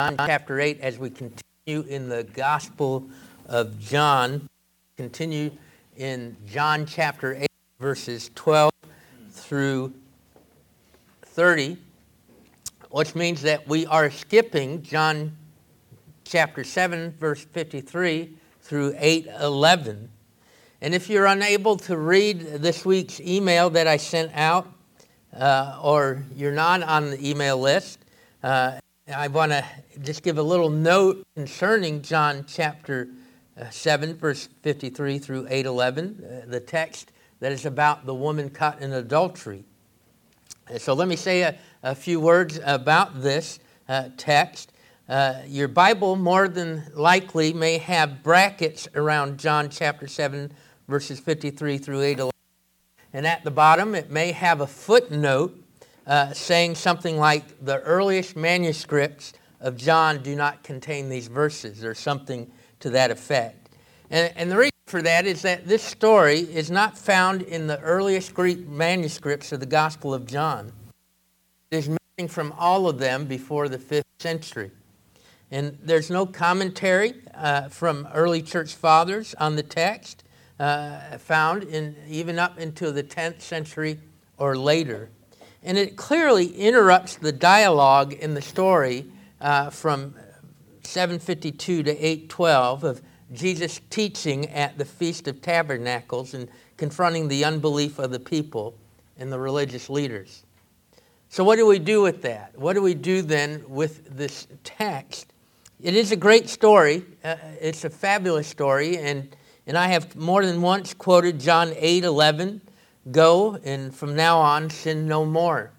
John chapter 8 as we continue in the Gospel of John. Continue in John chapter 8, verses 12 through 30, which means that we are skipping John chapter 7, verse 53 through 8:11. And if you're unable to read this week's email that I sent out, or you're not on the email list, I want to just give a little note concerning John chapter 7, verse 53 through 8:11, the text that is about the woman caught in adultery. So let me say a few words about this text. Your Bible more than likely may have brackets around John chapter 7, verses 53 through 8:11. And at the bottom, it may have a footnote saying something like, the earliest manuscripts of John do not contain these verses, or something to that effect. And the reason for that is that this story is not found in the earliest Greek manuscripts of the Gospel of John. It is missing from all of them before the 5th century. And there's no commentary from early church fathers on the text found in even up into the 10th century or later. And it clearly interrupts the dialogue in the story from 752 to 812 of Jesus teaching at the Feast of Tabernacles and confronting the unbelief of the people and the religious leaders. So what do we do with that? What do we do then with this text? It is a great story. It's a fabulous story, and I have more than once quoted John 8:11. Go, and from now on, sin no more.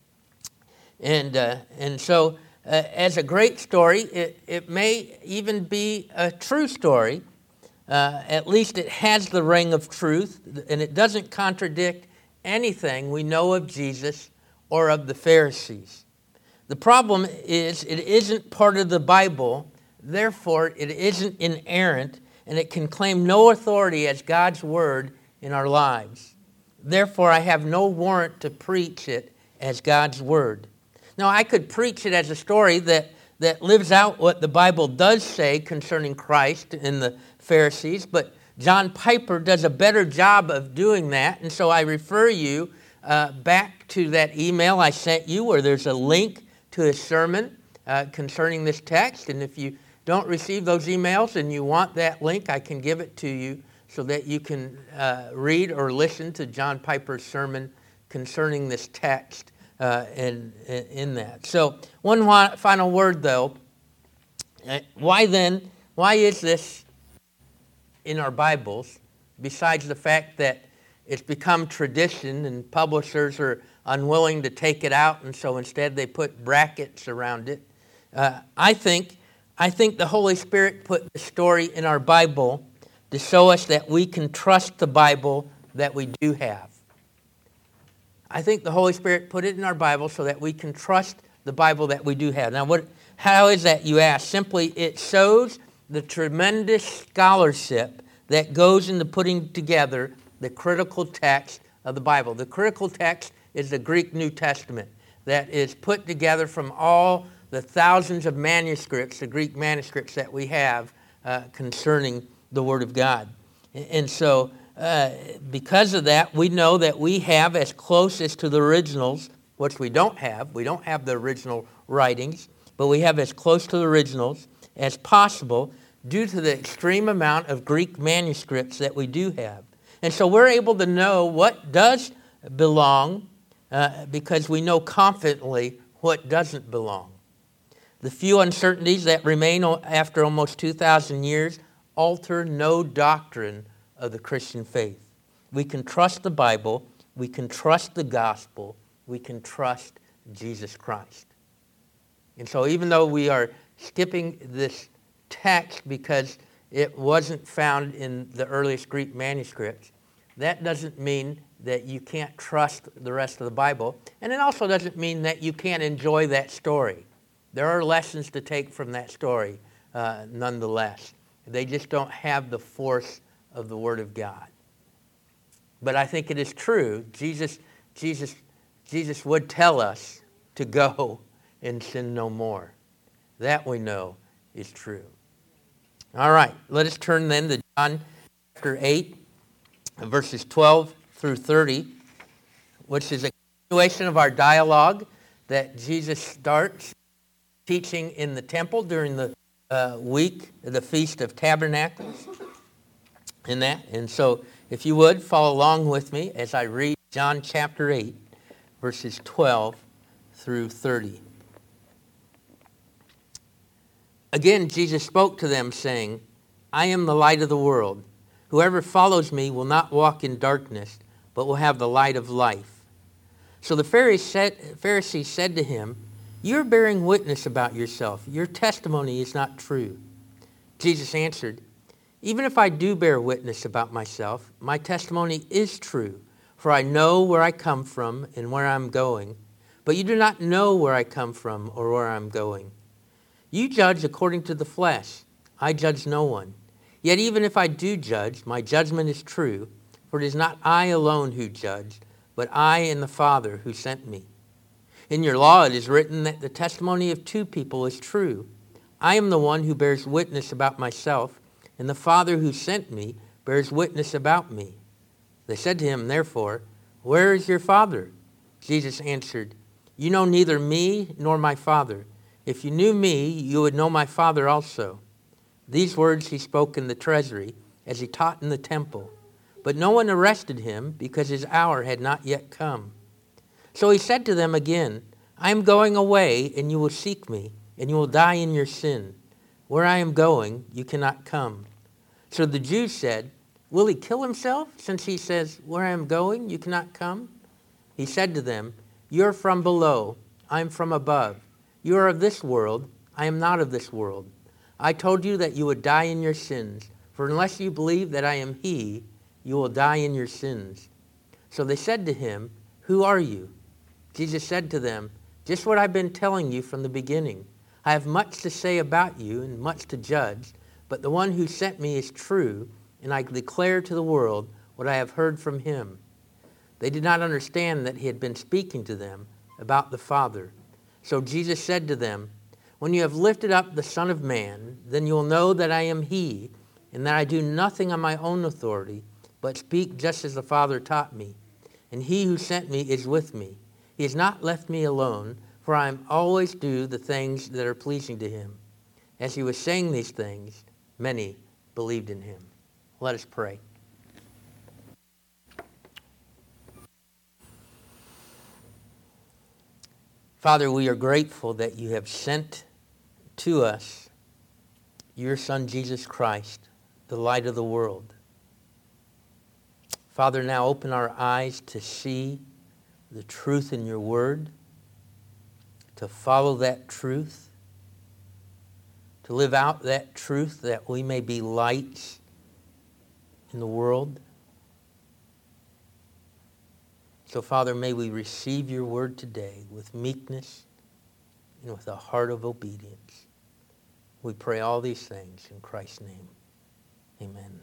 And so, as a great story, it may even be a true story. At least it has the ring of truth, and it doesn't contradict anything we know of Jesus or of the Pharisees. The problem is it isn't part of the Bible, therefore it isn't inerrant, and it can claim no authority as God's word in our lives. Therefore, I have no warrant to preach it as God's word. Now, I could preach it as a story that lives out what the Bible does say concerning Christ and the Pharisees, but John Piper does a better job of doing that, and so I refer you back to that email I sent you where there's a link to his sermon concerning this text, and if you don't receive those emails and you want that link, I can give it to you so that you can read or listen to John Piper's sermon concerning this text in that. So one final word, though. Why is this in our Bibles, besides the fact that it's become tradition and publishers are unwilling to take it out, and so instead they put brackets around it? I think the Holy Spirit put the story in our Bible to show us that we can trust the Bible that we do have. I think the Holy Spirit put it in our Bible so that we can trust the Bible that we do have. Now, how is that, you ask? Simply, it shows the tremendous scholarship that goes into putting together the critical text of the Bible. The critical text is the Greek New Testament that is put together from all the thousands of manuscripts, the Greek manuscripts that we have concerning the Word of God. And so because of that, we know that we have as close as to the originals, which we don't have the original writings, but we have as close to the originals as possible due to the extreme amount of Greek manuscripts that we do have. And so we're able to know what does belong because we know confidently what doesn't belong. The few uncertainties that remain after almost 2,000 years alter no doctrine of the Christian faith. We can trust the Bible, we can trust the gospel, we can trust Jesus Christ. And so even though we are skipping this text because it wasn't found in the earliest Greek manuscripts, that doesn't mean that you can't trust the rest of the Bible, and it also doesn't mean that you can't enjoy that story. There are lessons to take from that story nonetheless. They just don't have the force of the Word of God. But I think it is true. Jesus would tell us to go and sin no more. That we know is true. All right, let us turn then to John chapter 8, verses 12 through 30, which is a continuation of our dialogue that Jesus starts teaching in the temple during the week, the Feast of Tabernacles. And so if you would, follow along with me as I read John chapter 8, verses 12 through 30. Again, Jesus spoke to them, saying, I am the light of the world. Whoever follows me will not walk in darkness, but will have the light of life. So the Pharisees said to him, You're bearing witness about yourself. Your testimony is not true. Jesus answered, Even if I do bear witness about myself, my testimony is true, for I know where I come from and where I'm going. But you do not know where I come from or where I'm going. You judge according to the flesh. I judge no one. Yet even if I do judge, my judgment is true, for it is not I alone who judge, but I and the Father who sent me. In your law it is written that the testimony of two people is true. I am the one who bears witness about myself, and the Father who sent me bears witness about me. They said to him, therefore, Where is your Father? Jesus answered, You know neither me nor my Father. If you knew me, you would know my Father also. These words he spoke in the treasury as he taught in the temple. But no one arrested him because his hour had not yet come. So he said to them again, I am going away, and you will seek me, and you will die in your sin. Where I am going, you cannot come. So the Jews said, Will he kill himself, since he says, Where I am going, you cannot come? He said to them, You are from below, I am from above. You are of this world, I am not of this world. I told you that you would die in your sins, for unless you believe that I am he, you will die in your sins. So they said to him, Who are you? Jesus said to them, Just what I've been telling you from the beginning. I have much to say about you and much to judge, but the one who sent me is true, and I declare to the world what I have heard from him. They did not understand that he had been speaking to them about the Father. So Jesus said to them, When you have lifted up the Son of Man, then you will know that I am he, and that I do nothing on my own authority, but speak just as the Father taught me. And he who sent me is with me. He has not left me alone, for I am always do the things that are pleasing to him. As he was saying these things, many believed in him. Let us pray. Father, we are grateful that you have sent to us your Son, Jesus Christ, the light of the world. Father, now open our eyes to see the truth in your word, to follow that truth, to live out that truth that we may be lights in the world. So, Father, may we receive your word today with meekness and with a heart of obedience. We pray all these things in Christ's name. Amen.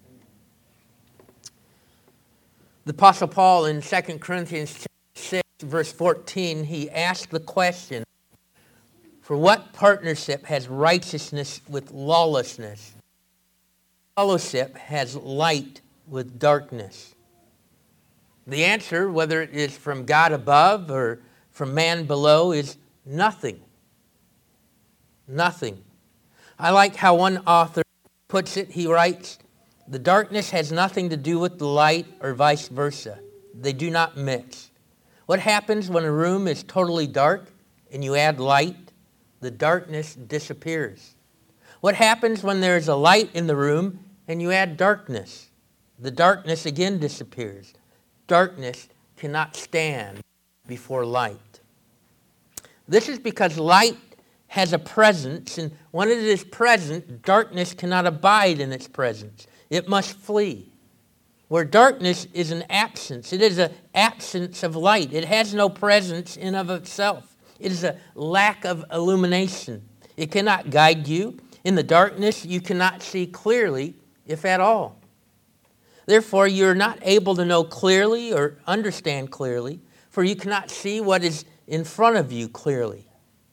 The Apostle Paul in 2 Corinthians 6, verse 14, he asked the question, For what partnership has righteousness with lawlessness? Fellowship has light with darkness. The answer, whether it is from God above or from man below, is nothing. Nothing. I like how one author puts it. He writes, The darkness has nothing to do with the light or vice versa. They do not mix. What happens when a room is totally dark and you add light? The darkness disappears. What happens when there is a light in the room and you add darkness? The darkness again disappears. Darkness cannot stand before light. This is because light has a presence, and when it is present, darkness cannot abide in its presence. It must flee. Where darkness is an absence, it is an absence of light. It has no presence in of itself. It is a lack of illumination. It cannot guide you. In the darkness, you cannot see clearly, if at all. Therefore, you are not able to know clearly or understand clearly, for you cannot see what is in front of you clearly.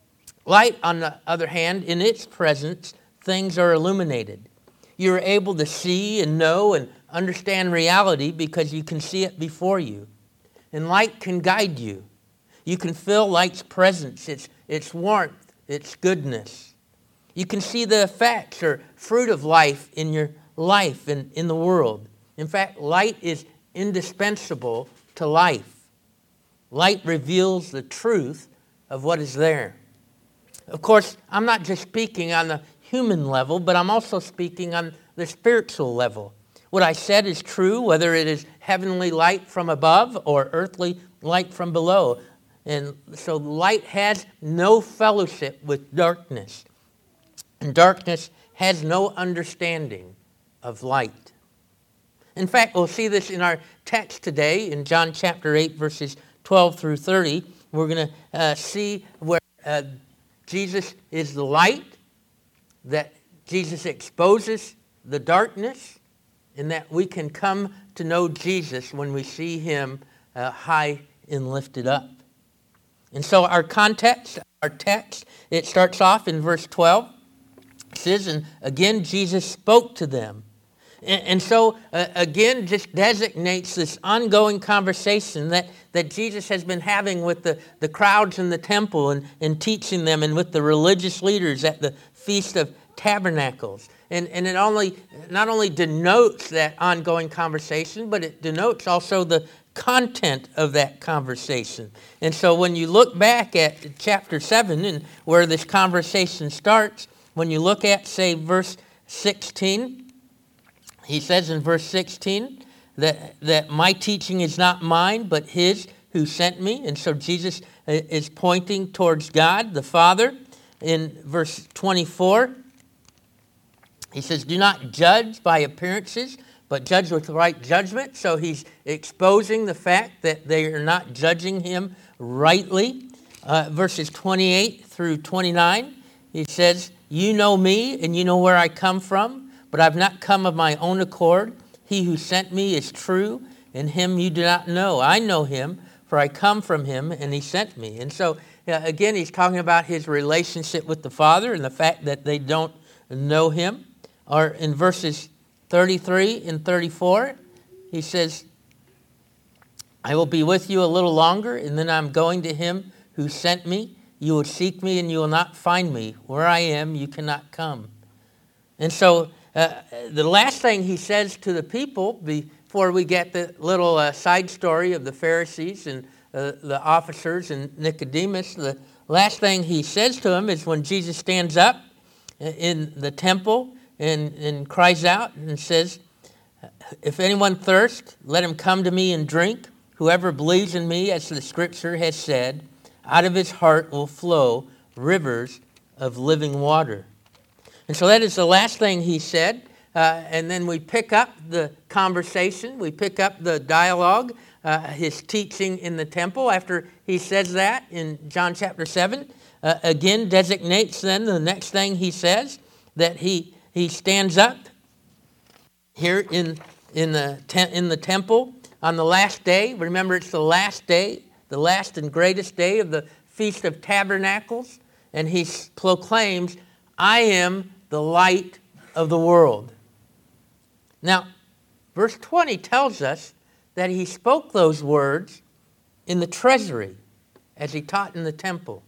Light, on the other hand, in its presence, things are illuminated. You're able to see and know and understand reality because you can see it before you. And light can guide you. You can feel light's presence, its warmth, its goodness. You can see the effects or fruit of life in your life and in the world. In fact, light is indispensable to life. Light reveals the truth of what is there. Of course, I'm not just speaking on the human level, but I'm also speaking on the spiritual level. What I said is true, whether it is heavenly light from above or earthly light from below. And so light has no fellowship with darkness. And darkness has no understanding of light. In fact, we'll see this in our text today in John chapter 8, verses 12 through 30. We're going to see where Jesus is the light, that Jesus exposes the darkness, and that we can come to know Jesus when we see him high and lifted up. And so our context, our text, it starts off in verse 12. It says, and again Jesus spoke to them. And so, again, just designates this ongoing conversation that Jesus has been having with the crowds in the temple and teaching them, and with the religious leaders at the Feast of Tabernacles. And it not only denotes that ongoing conversation, but it denotes also the content of that conversation. And so when you look back at chapter 7 and where this conversation starts, when you look at, say, verse 16, he says in verse 16 that my teaching is not mine, but his who sent me. And so Jesus is pointing towards God, the Father. In verse 24, he says, do not judge by appearances, but judge with right judgment. So he's exposing the fact that they are not judging him rightly. Verses 28 through 29, he says, you know me and you know where I come from, but I've not come of my own accord. He who sent me is true, and him you do not know. I know him, for I come from him, and he sent me. And so, again, he's talking about his relationship with the Father and the fact that they don't know him. Or in verses 33 and 34, he says, I will be with you a little longer, and then I'm going to him who sent me. You will seek me, and you will not find me. Where I am, you cannot come. And so the last thing he says to the people before we get the little side story of the Pharisees and the officers and Nicodemus, the last thing he says to them is when Jesus stands up in the temple and cries out and says, if anyone thirsts, let him come to me and drink. Whoever believes in me, as the scripture has said, out of his heart will flow rivers of living water. And so that is the last thing he said. And then we pick up the conversation. We pick up the dialogue, his teaching in the temple after he says that in John chapter 7. Again, designates then the next thing he says, that he stands up here in the temple on the last day. Remember, it's the last day, the last and greatest day of the Feast of Tabernacles. And he proclaims, I am the light of the world. Now, verse 20 tells us that he spoke those words in the treasury as he taught in the temple.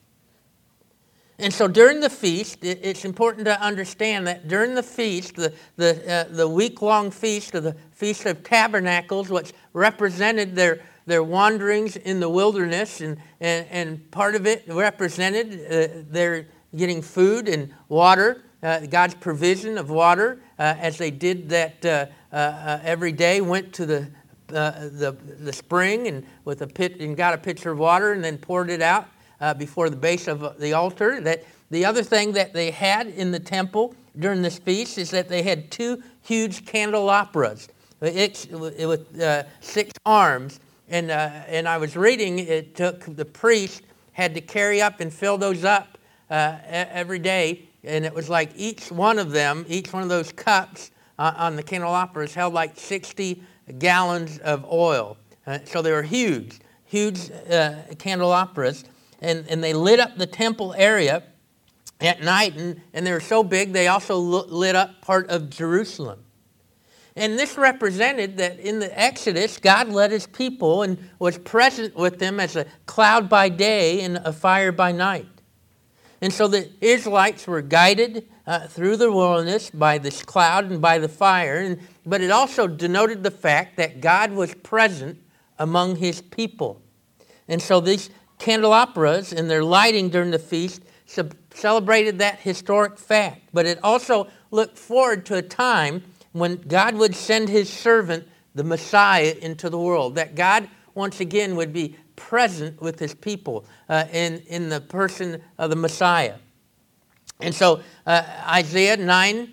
And so during the feast, it's important to understand that during the feast, the week-long feast of the Feast of Tabernacles, which represented their wanderings in the wilderness, and part of it represented their getting food and water, God's provision of water, as they did that every day, went to the spring and with a pit and got a pitcher of water and then poured it out before the base of the altar. That the other thing that they had in the temple during this feast is that they had two huge candelabras with 6 arms. And I was reading, it took the priest had to carry up and fill those up every day. And it was like each one of those cups on the candelabras held like 60 gallons of oil. So they were huge candelabras. And they lit up the temple area. at night, and they were so big they also lit up part of Jerusalem. And this represented that in the Exodus, God led his people and was present with them as a cloud by day and a fire by night. And so the Israelites were guided through the wilderness by this cloud and by the fire, but it also denoted the fact that God was present among his people. And so these candelabras and their lighting during the feast celebrated that historic fact. But it also looked forward to a time when God would send his servant, the Messiah, into the world. That God, once again, would be present with his people in the person of the Messiah. And so Isaiah 9,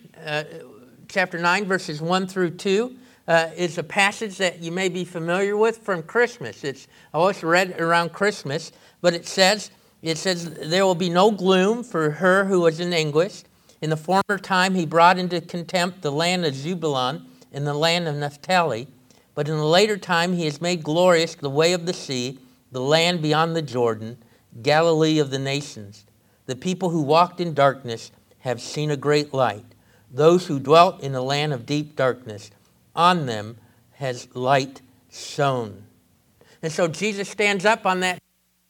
chapter 9, verses 1 through 2, is a passage that you may be familiar with from Christmas. It's always read around Christmas, but it says, there will be no gloom for her who was in anguish. In the former time he brought into contempt the land of Zebulun and the land of Naphtali, but in the later time he has made glorious the way of the sea, the land beyond the Jordan, Galilee of the nations. The people who walked in darkness have seen a great light. Those who dwelt in a land of deep darkness, on them has light shone. And so Jesus stands up on that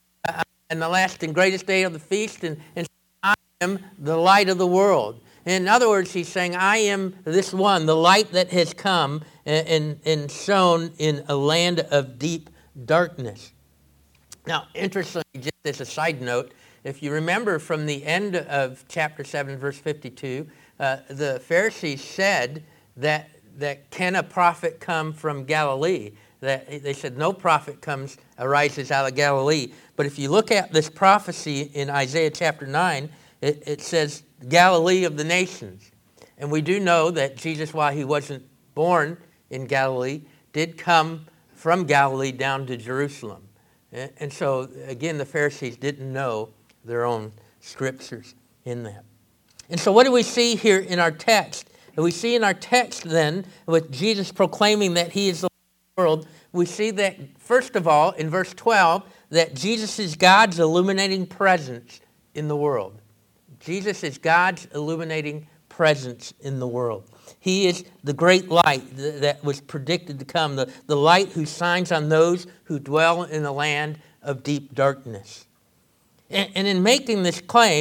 and the last and greatest day of the feast and says, I am the light of the world. In other words, he's saying, I am this one, the light that has come and shone in a land of deep darkness. Now, interestingly, just as a side note, if you remember from the end of chapter 7, verse 52, the Pharisees said that can a prophet come from Galilee? That they said no prophet arises out of Galilee. But if you look at this prophecy in Isaiah chapter 9, it says Galilee of the nations. And we do know that Jesus, while he wasn't born in Galilee, did come from Galilee down to Jerusalem. And so, again, the Pharisees didn't know their own scriptures in that. And so what do we see here in our text? We see in our text then, with Jesus proclaiming that he is the world, we see that, first of all, in verse 12, that Jesus is God's illuminating presence in the world. Jesus is God's illuminating presence in the world. He is the great light that was predicted to come, the light who shines on those who dwell in the land of deep darkness. And in making this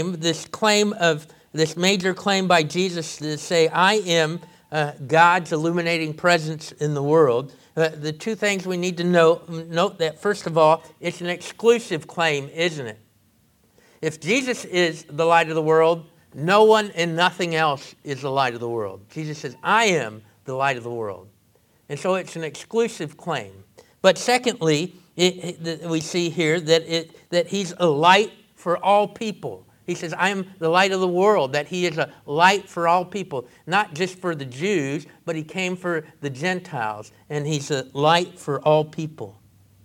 major claim by Jesus to say, I am God's illuminating presence in the world, the two things we need to note that, first of all, it's an exclusive claim, isn't it? If Jesus is the light of the world, no one and nothing else is the light of the world. Jesus says, I am the light of the world. And so it's an exclusive claim. But secondly, we see here that he's a light for all people. He says, I am the light of the world, that he is a light for all people, not just for the Jews, but he came for the Gentiles, and he's a light for all people.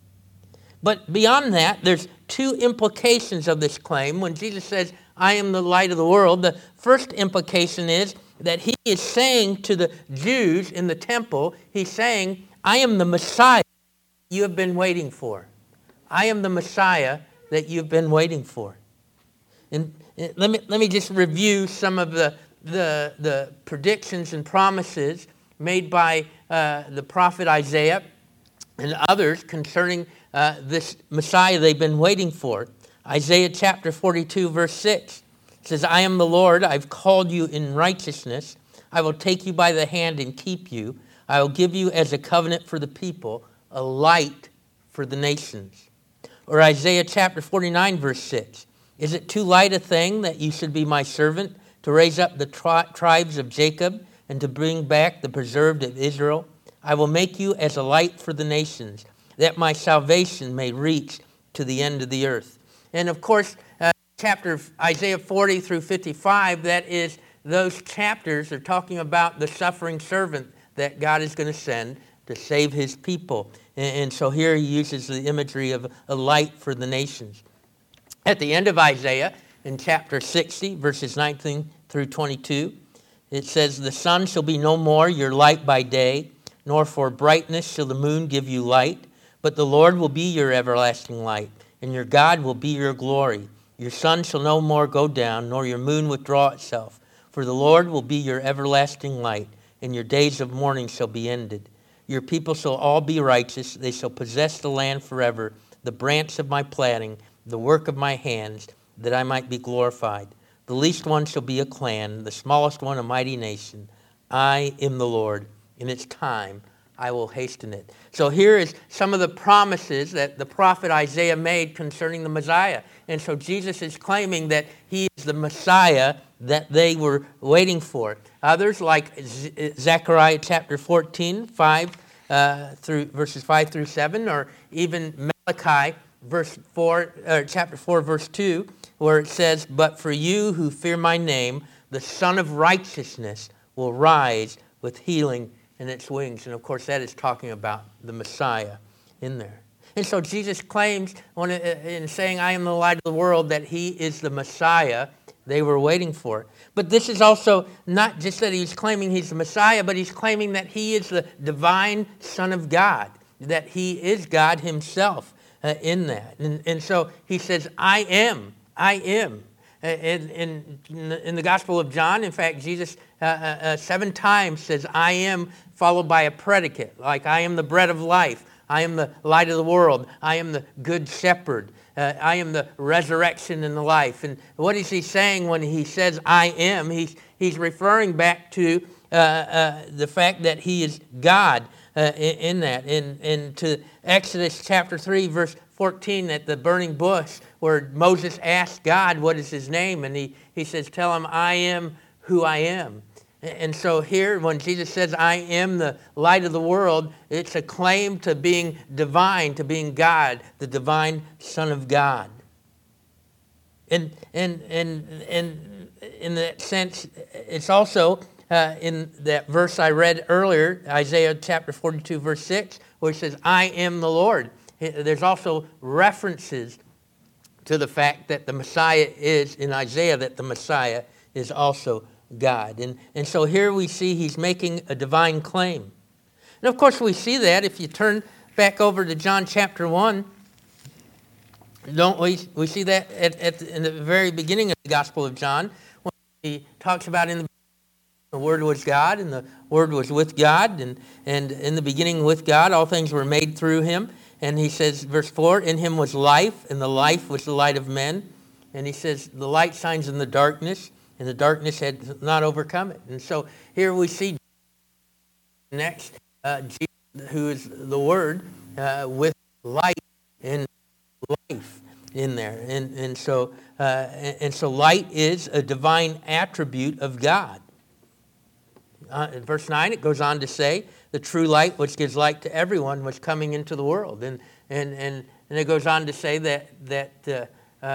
But beyond that, there's two implications of this claim. When Jesus says, I am the light of the world, the first implication is that he is saying to the Jews in the temple, he's saying, I am the Messiah you have been waiting for. I am the Messiah that you've been waiting for. And let me just review some of the predictions and promises made by the prophet Isaiah and others concerning this Messiah they've been waiting for. Isaiah chapter 42, verse 6 says, I am the Lord, I've called you in righteousness. I will take you by the hand and keep you. I will give you as a covenant for the people, a light for the nations. Or Isaiah chapter 49, verse 6. Is it too light a thing that you should be my servant, to raise up the tribes of Jacob and to bring back the preserved of Israel? I will make you as a light for the nations, that my salvation may reach to the end of the earth. And of course, chapter Isaiah 40 through 55, that is, those chapters are talking about the suffering servant that God is going to send to save his people. And so here he uses the imagery of a light for the nations. At the end of Isaiah, in chapter 60, verses 19 through 22, it says, the sun shall be no more your light by day, nor for brightness shall the moon give you light, but the Lord will be your everlasting light, and your God will be your glory. Your sun shall no more go down, nor your moon withdraw itself. For the Lord will be your everlasting light, and your days of mourning shall be ended. Your people shall all be righteous. They shall possess the land forever, the branch of my planting, the work of my hands, that I might be glorified. The least one shall be a clan, the smallest one a mighty nation. I am the Lord. In its time I will hasten it. So here is some of the promises that the prophet Isaiah made concerning the Messiah. And so Jesus is claiming that he is the Messiah that they were waiting for. Others, like Zechariah chapter 14, verses 5 through 7, or even Malachi chapter 4, verse 2, where it says, "But for you who fear my name, the Son of Righteousness will rise with healing in its wings." And of course, that is talking about the Messiah in there. And so Jesus claims in saying, "I am the light of the world," that he is the Messiah they were waiting for. But this is also not just that he's claiming he's the Messiah, but he's claiming that he is the divine Son of God, that he is God himself in that. And so he says, I am. In the Gospel of John, in fact, Jesus 7 times says, "I am," followed by a predicate, like "I am the bread of life. I am the light of the world. I am the good shepherd. I am the resurrection and the life." And what is he saying when he says, "I am"? He's referring back to the fact that he is God in that. And to Exodus chapter 3, verse 14, at the burning bush, where Moses asked God what is his name, and he says, "Tell him I am who I am." And so here, when Jesus says, "I am the light of the world," it's a claim to being divine, to being God, the divine Son of God. And in that sense, it's also in that verse I read earlier, Isaiah chapter 42, verse 6, where it says, "I am the Lord." There's also references to the fact that the Messiah is, in Isaiah, that the Messiah is also God. And so here we see he's making a divine claim. And of course we see that if you turn back over to John chapter 1, don't we see that in the very beginning of the Gospel of John, when he talks about in the Word was God, and the Word was with God, and in the beginning with God, all things were made through him. And he says, verse 4, "In him was life, and the life was the light of men." And he says, "The light shines in the darkness, and the darkness had not overcome it." And so here we see next Jesus, who is the Word, with light and life in there. And so light is a divine attribute of God. In verse 9, it goes on to say, "The true light, which gives light to everyone, was coming into the world." And it goes on to say that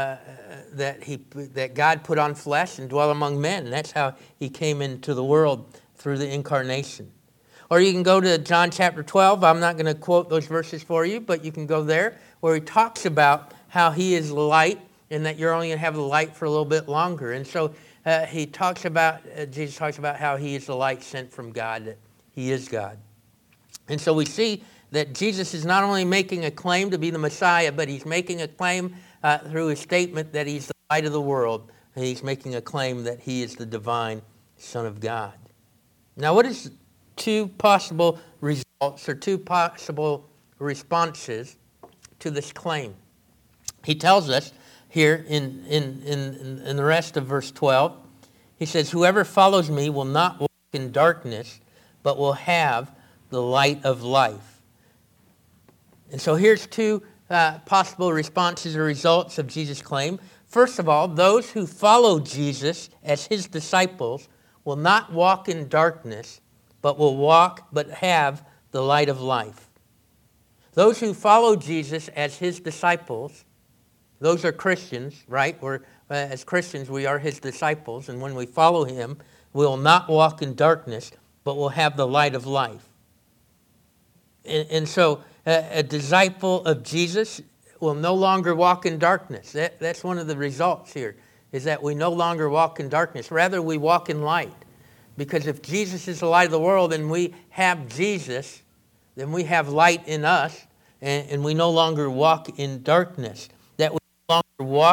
God put on flesh and dwelt among men. And that's how he came into the world, through the incarnation. Or you can go to John chapter 12. I'm not going to quote those verses for you, but you can go there, where he talks about how he is the light, and that you're only going to have the light for a little bit longer. And so Jesus talks about how he is the light sent from God, that he is God. And so we see that Jesus is not only making a claim to be the Messiah, but he's making a claim through his statement that he's the light of the world. And he's making a claim that he is the divine Son of God. Now, what is two possible results or two possible responses to this claim? He tells us here in the rest of verse 12, he says, "Whoever follows me will not walk in darkness, but will have the light of life." And so here's two possible responses or results of Jesus' claim. First of all, those who follow Jesus as his disciples will not walk in darkness, but have the light of life. Those who follow Jesus as his disciples, those are Christians, right? As Christians, we are his disciples, and when we follow him, we will not walk in darkness, but will have the light of life. And so a disciple of Jesus will no longer walk in darkness. That's one of the results here, is that we no longer walk in darkness. Rather, we walk in light. Because if Jesus is the light of the world and we have Jesus, then we have light in us, and we no longer walk in darkness. That we no longer walk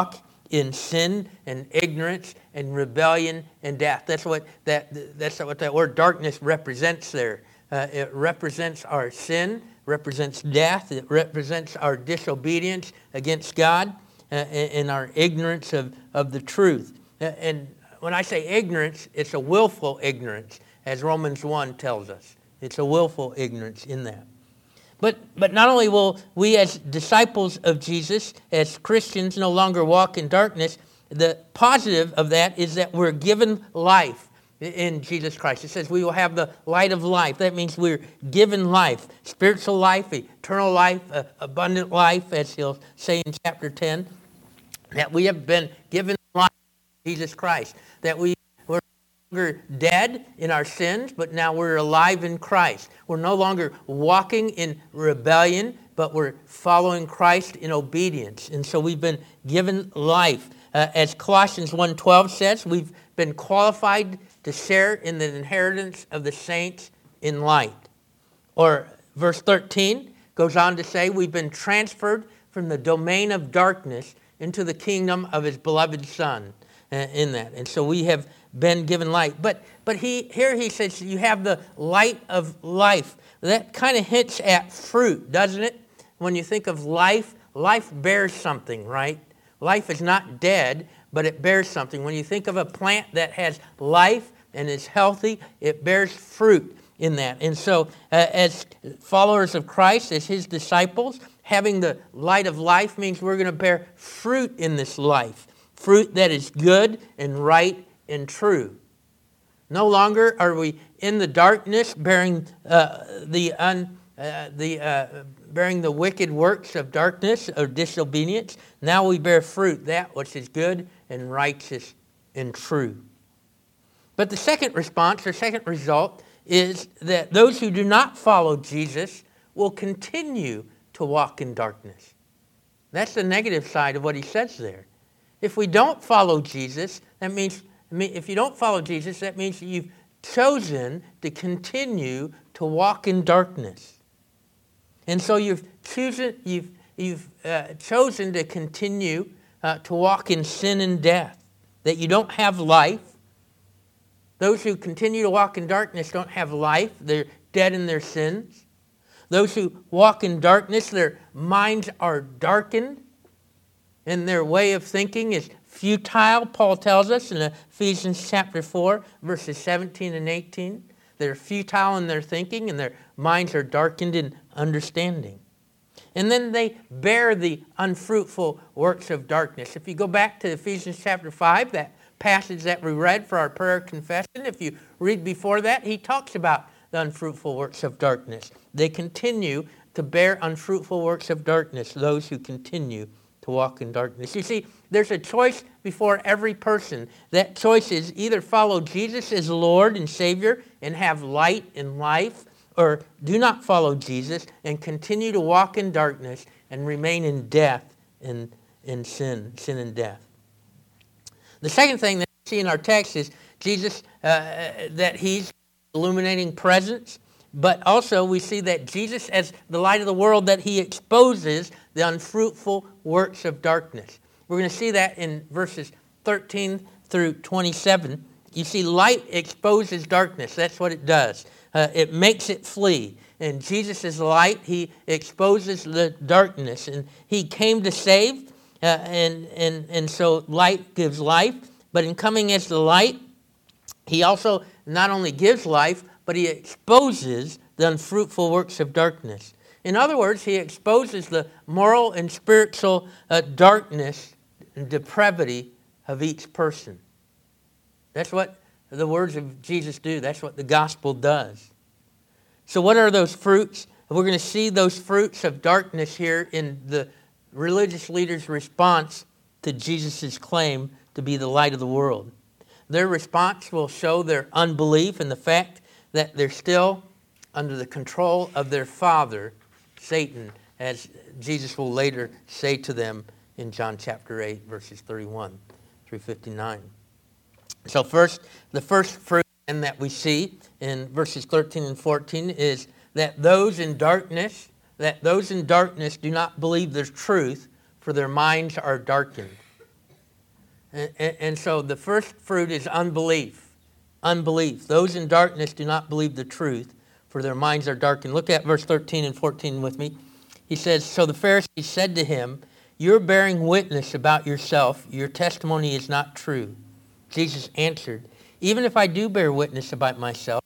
in sin and ignorance and rebellion and death. That's what that word darkness represents there. It represents our sin, represents death. It represents our disobedience against God and our ignorance of the truth. And when I say ignorance, it's a willful ignorance, as Romans 1 tells us. It's a willful ignorance in that. But not only will we as disciples of Jesus, as Christians, no longer walk in darkness, the positive of that is that we're given life in Jesus Christ. It says we will have the light of life. That means we're given life, spiritual life, eternal life, abundant life, as he'll say in chapter 10, that we have been given life in Jesus Christ, that we were no longer dead in our sins, but now we're alive in Christ. We're no longer walking in rebellion, but we're following Christ in obedience. And so we've been given life. As Colossians 1:12 says, we've been qualified to share in the inheritance of the saints in light. Or verse 13 goes on to say, we've been transferred from the domain of darkness into the kingdom of his beloved Son in that. And so we have been given light. But here he says you have the light of life. That kind of hints at fruit, doesn't it? When you think of life, life bears something, right? Life is not dead, but it bears something. When you think of a plant that has life and is healthy, it bears fruit in that. And so as followers of Christ, as his disciples, having the light of life means we're going to bear fruit in this life. Fruit that is good and right and true. No longer are we in the darkness bearing bearing the wicked works of darkness or disobedience. Now we bear fruit, that which is good and righteous and true. But the second response, or second result, is that those who do not follow Jesus will continue to walk in darkness. That's the negative side of what he says there. If we don't follow Jesus, if you don't follow Jesus, that means you've chosen to continue to walk in darkness. And so you've chosen to continue to walk in sin and death, that you don't have life. Those who continue to walk in darkness don't have life. They're dead in their sins. Those who walk in darkness, their minds are darkened, and their way of thinking is futile, Paul tells us in Ephesians chapter 4, verses 17 and 18. They're futile in their thinking, and their minds are darkened in understanding. And then they bear the unfruitful works of darkness. If you go back to Ephesians chapter 5, that passage that we read for our prayer confession, if you read before that, he talks about the unfruitful works of darkness. They continue to bear unfruitful works of darkness, those who continue to walk in darkness. You see, there's a choice before every person. That choice is either follow Jesus as Lord and Savior and have light in life, or do not follow Jesus and continue to walk in darkness and remain in death, in sin and death. The second thing that we see in our text is Jesus, that he's illuminating presence, but also we see that Jesus, as the light of the world, that he exposes the unfruitful works of darkness. We're going to see that in verses 13 through 27. You see, light exposes darkness. That's what it does. It makes it flee. And Jesus is light. He exposes the darkness. And he came to save. And so light gives life. But in coming as the light, he also not only gives life, but he exposes the unfruitful works of darkness. In other words, he exposes the moral and spiritual darkness and depravity of each person. That's what the words of Jesus do. That's what the gospel does. So what are those fruits? We're going to see those fruits of darkness here in the religious leaders' response to Jesus' claim to be the light of the world. Their response will show their unbelief in the fact that they're still under the control of their father, Satan, as Jesus will later say to them in John chapter 8, verses 31 through 59. So the first fruit that we see in verses 13 and 14 is that those in darkness do not believe the truth, for their minds are darkened. And so the first fruit is unbelief. Unbelief. Those in darkness do not believe the truth, for their minds are darkened. Look at verse 13 and 14 with me. He says, so the Pharisees said to him, you're bearing witness about yourself. Your testimony is not true. Jesus answered, even if I do bear witness about myself,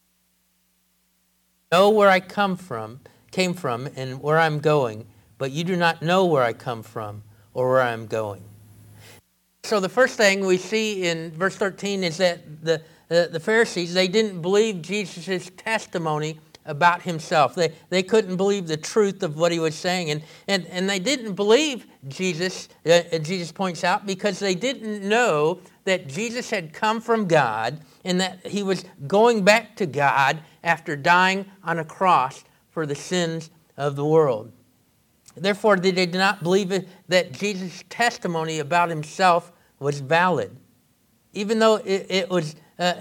I know where I came from, and where I'm going, but you do not know where I come from or where I'm going. So the first thing we see in verse 13 is that the Pharisees, they didn't believe Jesus' testimony about himself. They couldn't believe the truth of what he was saying. And they didn't believe Jesus, Jesus points out, because they didn't know that Jesus had come from God and that he was going back to God after dying on a cross for the sins of the world. Therefore, they did not believe that Jesus' testimony about himself was valid, even though it was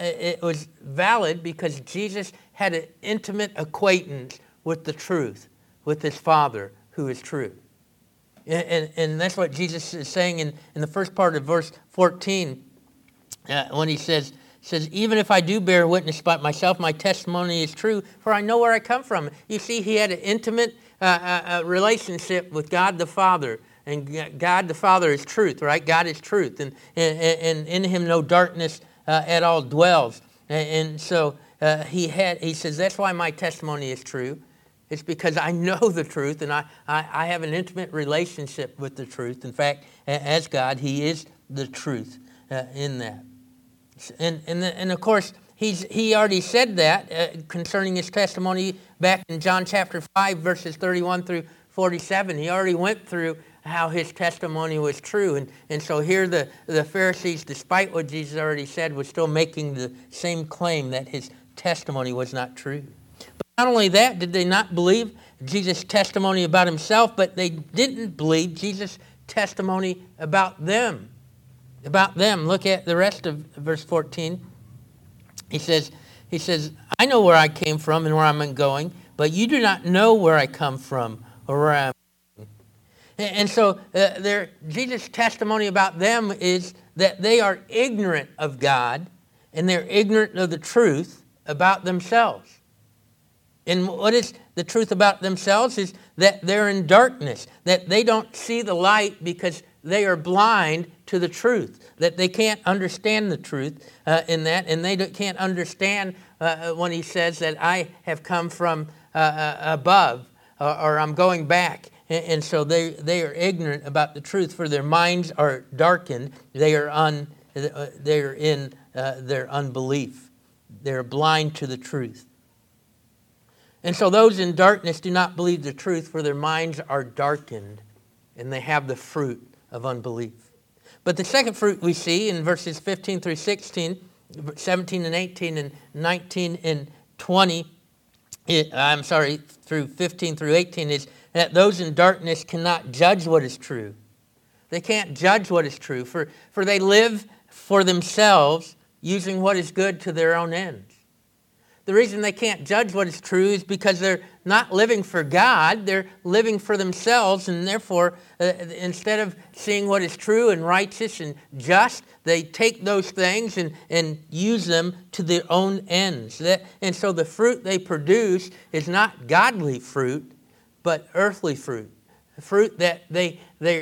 valid because Jesus had an intimate acquaintance with the truth, with his Father who is true. And that's what Jesus is saying in the first part of verse 14 when he says, even if I do bear witness about myself, my testimony is true, for I know where I come from. You see, he had an intimate relationship with God the Father. And God the Father is truth, right? God is truth. And in him no darkness at all dwells. And so he says, that's why my testimony is true. It's because I know the truth, and I have an intimate relationship with the truth. In fact, as God, he is the truth in that. And of course, he already said that concerning his testimony back in John chapter 5, verses 31 through 47. He already went through how his testimony was true. And so here the Pharisees, despite what Jesus already said, was still making the same claim that his testimony was not true. But not only that, did they not believe Jesus' testimony about himself, but they didn't believe Jesus' testimony about them. About them. Look at the rest of verse 14. He says, I know where I came from and where I'm going, but you do not know where I come from or where I'm going. And so Jesus' testimony about them is that they are ignorant of God and they're ignorant of the truth about themselves. And what is the truth about themselves is that they're in darkness, that they don't see the light because they are blind to the truth, that they can't understand the truth in that, and they can't understand when he says that I have come from above or I'm going back. And so they are ignorant about the truth, for their minds are darkened. They are in their unbelief. They're blind to the truth. And so those in darkness do not believe the truth, for their minds are darkened, and they have the fruit of unbelief. But the second fruit we see in verses 15 through 16, 17 and 18, and 19 and 20, through 15 through 18, is that those in darkness cannot judge what is true. They can't judge what is true, for they live for themselves, using what is good to their own ends. The reason they can't judge what is true is because they're not living for God, they're living for themselves, and therefore, instead of seeing what is true and righteous and just, they take those things and use them to their own ends. And so the fruit they produce is not godly fruit, but earthly fruit. Fruit that they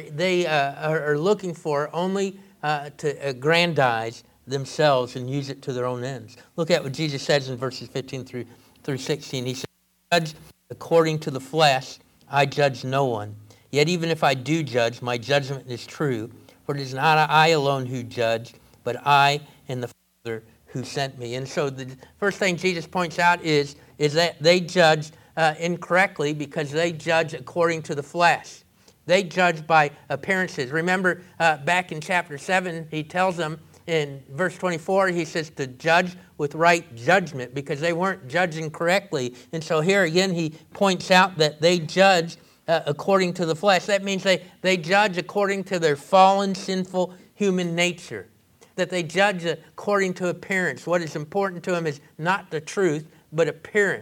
are looking for only to aggrandize themselves and use it to their own ends. Look at what Jesus says in verses 15 through 16. He says, judge according to the flesh, I judge no one. Yet even if I do judge, my judgment is true. For it is not I alone who judge, but I and the Father who sent me. And so the first thing Jesus points out is that they judge incorrectly because they judge according to the flesh. They judge by appearances. Remember back in chapter 7, he tells them, in verse 24, he says to judge with right judgment because they weren't judging correctly. And so here again, he points out that they judge according to the flesh. That means they judge according to their fallen, sinful human nature. That they judge according to appearance. What is important to them is not the truth, but appearance.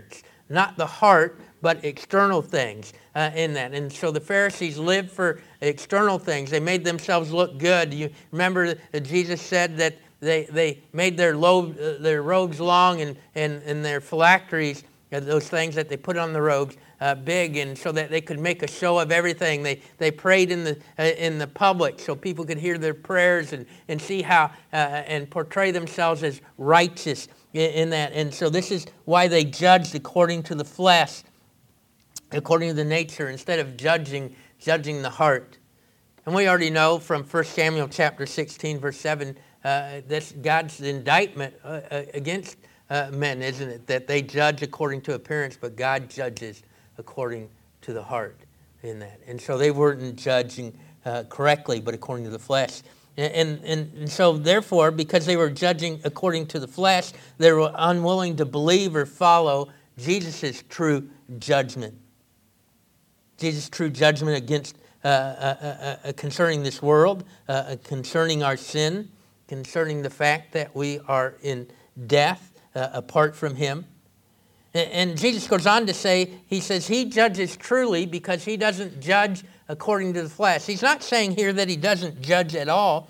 not the heart, but external things in that. And so the Pharisees lived for external things. They made themselves look good. You remember that Jesus said that they made their robes long and their phylacteries, those things that they put on the robes, big, and so that they could make a show of everything. They prayed in the public so people could hear their prayers and see how and portray themselves as righteous in that. And so this is why they judged according to the flesh, according to the nature, instead of judging the heart. And we already know from 1 Samuel chapter 16, verse 7, that's God's indictment against men, isn't it? That they judge according to appearance, but God judges according to the heart in that. And so they weren't judging correctly, but according to the flesh. And so therefore, because they were judging according to the flesh, they were unwilling to believe or follow Jesus' true judgment. Jesus' true judgment against concerning this world, concerning our sin, concerning the fact that we are in death apart from him. And Jesus goes on to say, he says he judges truly because he doesn't judge according to the flesh. He's not saying here that he doesn't judge at all.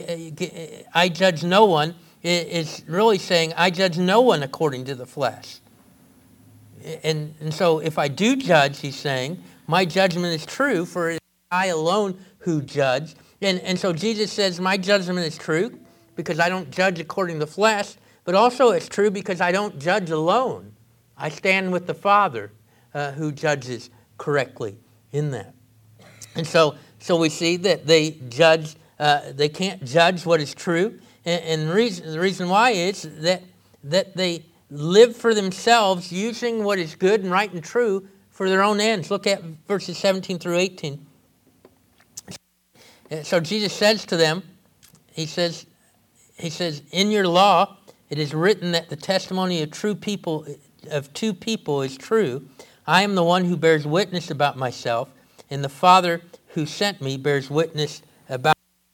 I judge no one. It's really saying I judge no one according to the flesh. And so if I do judge, he's saying, my judgment is true, for it is I alone who judge. And so Jesus says my judgment is true because I don't judge according to the flesh, but also it's true because I don't judge alone. I stand with the Father who judges correctly in that. And so we see that they judge, they can't judge what is true. And the reason why is that they live for themselves using what is good and right and true for their own ends. Look at verses 17 through 18. So Jesus says to them, he says, in your law it is written that the testimony of two people is true. I am the one who bears witness about myself, and the Father who sent me bears witness about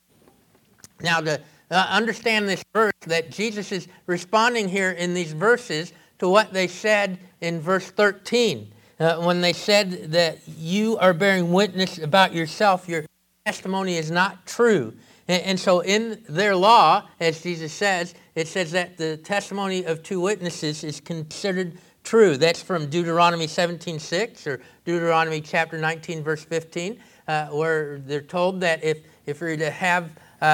me. Now, to understand this verse, that Jesus is responding here in these verses to what they said in verse 13. When they said that you are bearing witness about yourself, your testimony is not true. And so in their law, as Jesus says, it says that the testimony of two witnesses is considered true. That's from Deuteronomy 17:6 or Deuteronomy chapter 19, verse 15, where they're told that if you're to have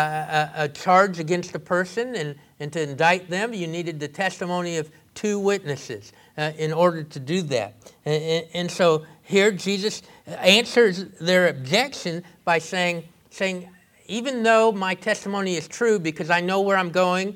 a charge against a person and to indict them, you needed the testimony of two witnesses in order to do that. And so here Jesus answers their objection by saying, even though my testimony is true because I know where I'm going,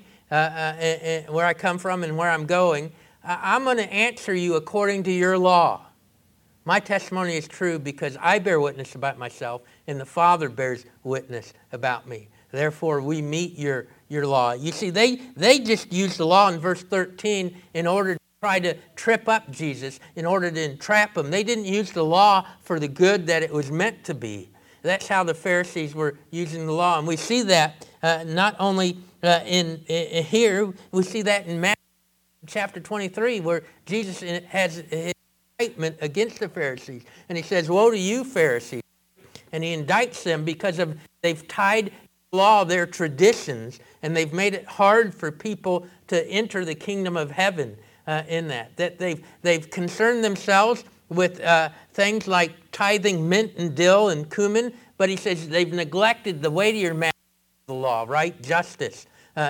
where I come from and where I'm going, I'm going to answer you according to your law. My testimony is true because I bear witness about myself and the Father bears witness about me. Therefore, we meet your law. You see, they just used the law in verse 13 in order to try to trip up Jesus, in order to entrap him. They didn't use the law for the good that it was meant to be. That's how the Pharisees were using the law. And we see that not only in here, we see that in Matthew chapter 23, where Jesus has his indictment against the Pharisees. And he says, woe to you, Pharisees. And he indicts them because they've tied law their traditions, and they've made it hard for people to enter the kingdom of heaven in that they've concerned themselves with things like tithing mint and dill and cumin, but he says they've neglected the weightier matter of the law, right? Justice.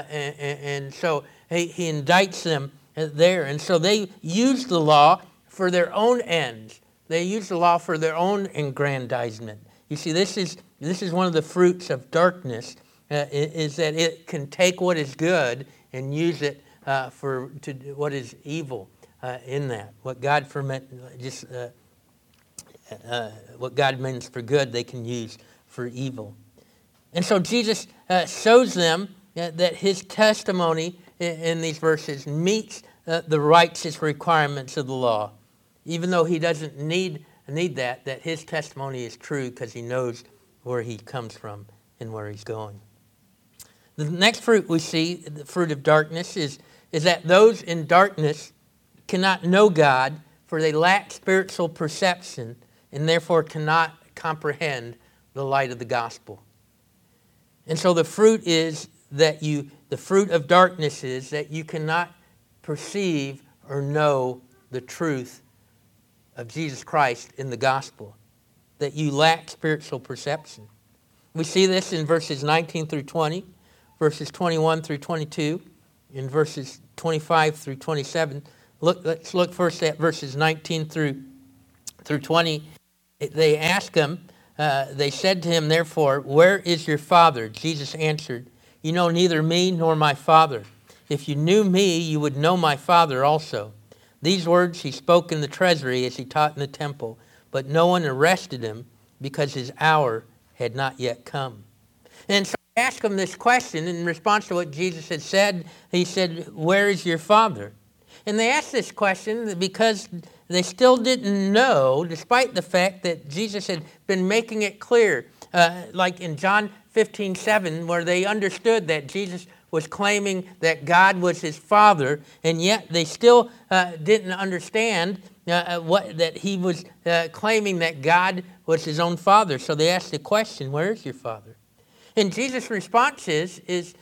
And so he indicts them there. And so they use the law for their own ends. They use the law for their own aggrandizement. You see, this is one of the fruits of darkness, is that it can take what is good and use it for what is evil in that. What God what God means for good, they can use for evil. And so Jesus shows them that his testimony in these verses meets the righteous requirements of the law, even though he doesn't need that his testimony is true because he knows where he comes from and where he's going. The next fruit we see, the fruit of darkness, is that those in darkness cannot know God for they lack spiritual perception and therefore cannot comprehend the light of the gospel. And so the fruit of darkness is that you cannot perceive or know the truth of Jesus Christ in the gospel, that you lack spiritual perception. We see this in verses 19 through 20, verses 21 through 22, in verses 25 through 27. Let's look first at verses 19 through 20. They ask him, they said to him, therefore, where is your Father? Jesus answered, you know neither me nor my Father. If you knew me, you would know my Father also. These words he spoke in the treasury as he taught in the temple, but no one arrested him because his hour had not yet come. And so I asked him this question in response to what Jesus had said. He said, where is your Father? And they asked this question because they still didn't know, despite the fact that Jesus had been making it clear, like in John 15:7, where they understood that Jesus was claiming that God was his Father, and yet they still didn't understand that he was claiming that God was his own Father. So they asked the question, where is your Father? And Jesus' response is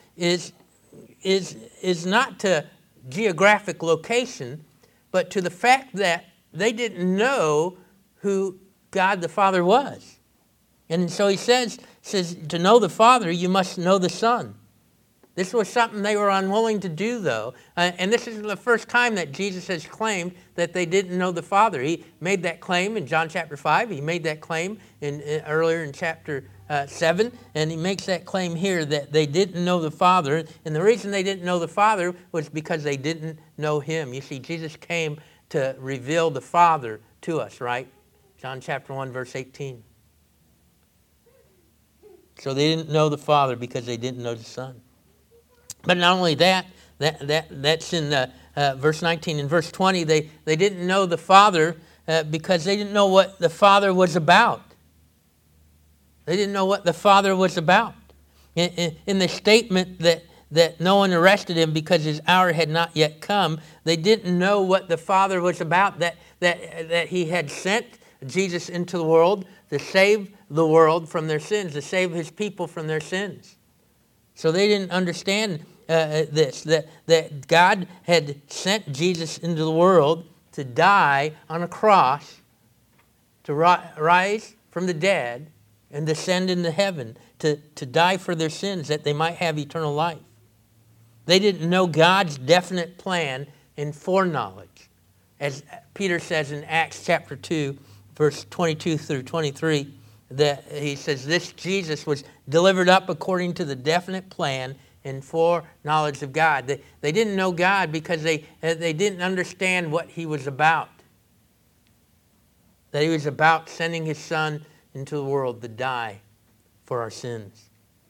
not to geographic location, but to the fact that they didn't know who God the Father was. And so he says, to know the Father, you must know the Son. This was something they were unwilling to do, though. And this isn't the first time that Jesus has claimed that they didn't know the Father. He made that claim in John chapter 5. He made that claim earlier in chapter 7. And he makes that claim here that they didn't know the Father. And the reason they didn't know the Father was because they didn't know him. You see, Jesus came to reveal the Father to us, right? John chapter 1, verse 18. So they didn't know the Father because they didn't know the Son. But not only that's in verse 19 and verse 20. They didn't know the Father because they didn't know what the Father was about. They didn't know what the Father was about. In the statement that no one arrested him because his hour had not yet come, they didn't know what the Father was about, that he had sent Jesus into the world to save the world from their sins, to save his people from their sins. So they didn't understand that God had sent Jesus into the world to die on a cross, to rise from the dead and descend into heaven, to die for their sins that they might have eternal life. They didn't know God's definite plan and foreknowledge. As Peter says in Acts chapter 2, verse 22 through 23, that he says this Jesus was delivered up according to the definite plan and foreknowledge of God. They didn't know God because they didn't understand what he was about. That he was about sending his Son into the world to die for our sins.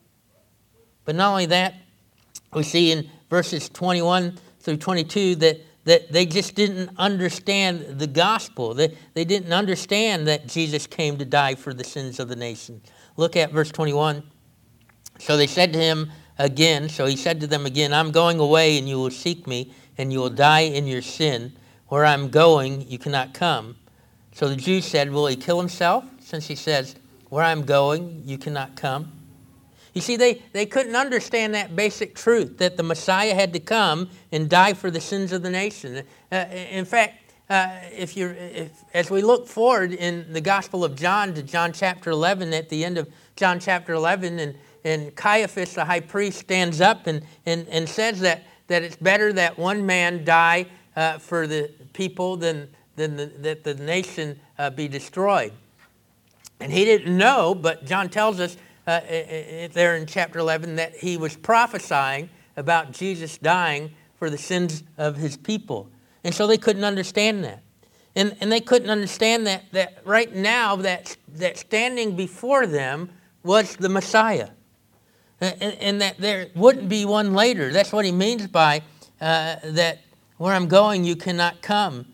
But not only that, we see in verses 21 through 22 that they just didn't understand the gospel. They didn't understand that Jesus came to die for the sins of the nation. Look at verse 21. So they said to him again, so he said to them again, I'm going away and you will seek me and you will die in your sin. Where I'm going, you cannot come. So the Jews said, will he kill himself? Since he says, where I'm going, you cannot come. You see, they couldn't understand that basic truth, that the Messiah had to come and die for the sins of the nation. In fact, as we look forward in the Gospel of John to John chapter 11, at the end of John chapter 11, and Caiaphas, the high priest, stands up and says that it's better that one man die for the people than that the nation be destroyed. And he didn't know, but John tells us there in chapter 11 that he was prophesying about Jesus dying for the sins of his people. And so they couldn't understand that. And they couldn't understand that right now that standing before them was the Messiah. And that there wouldn't be one later. That's what he means by that where I'm going you cannot come.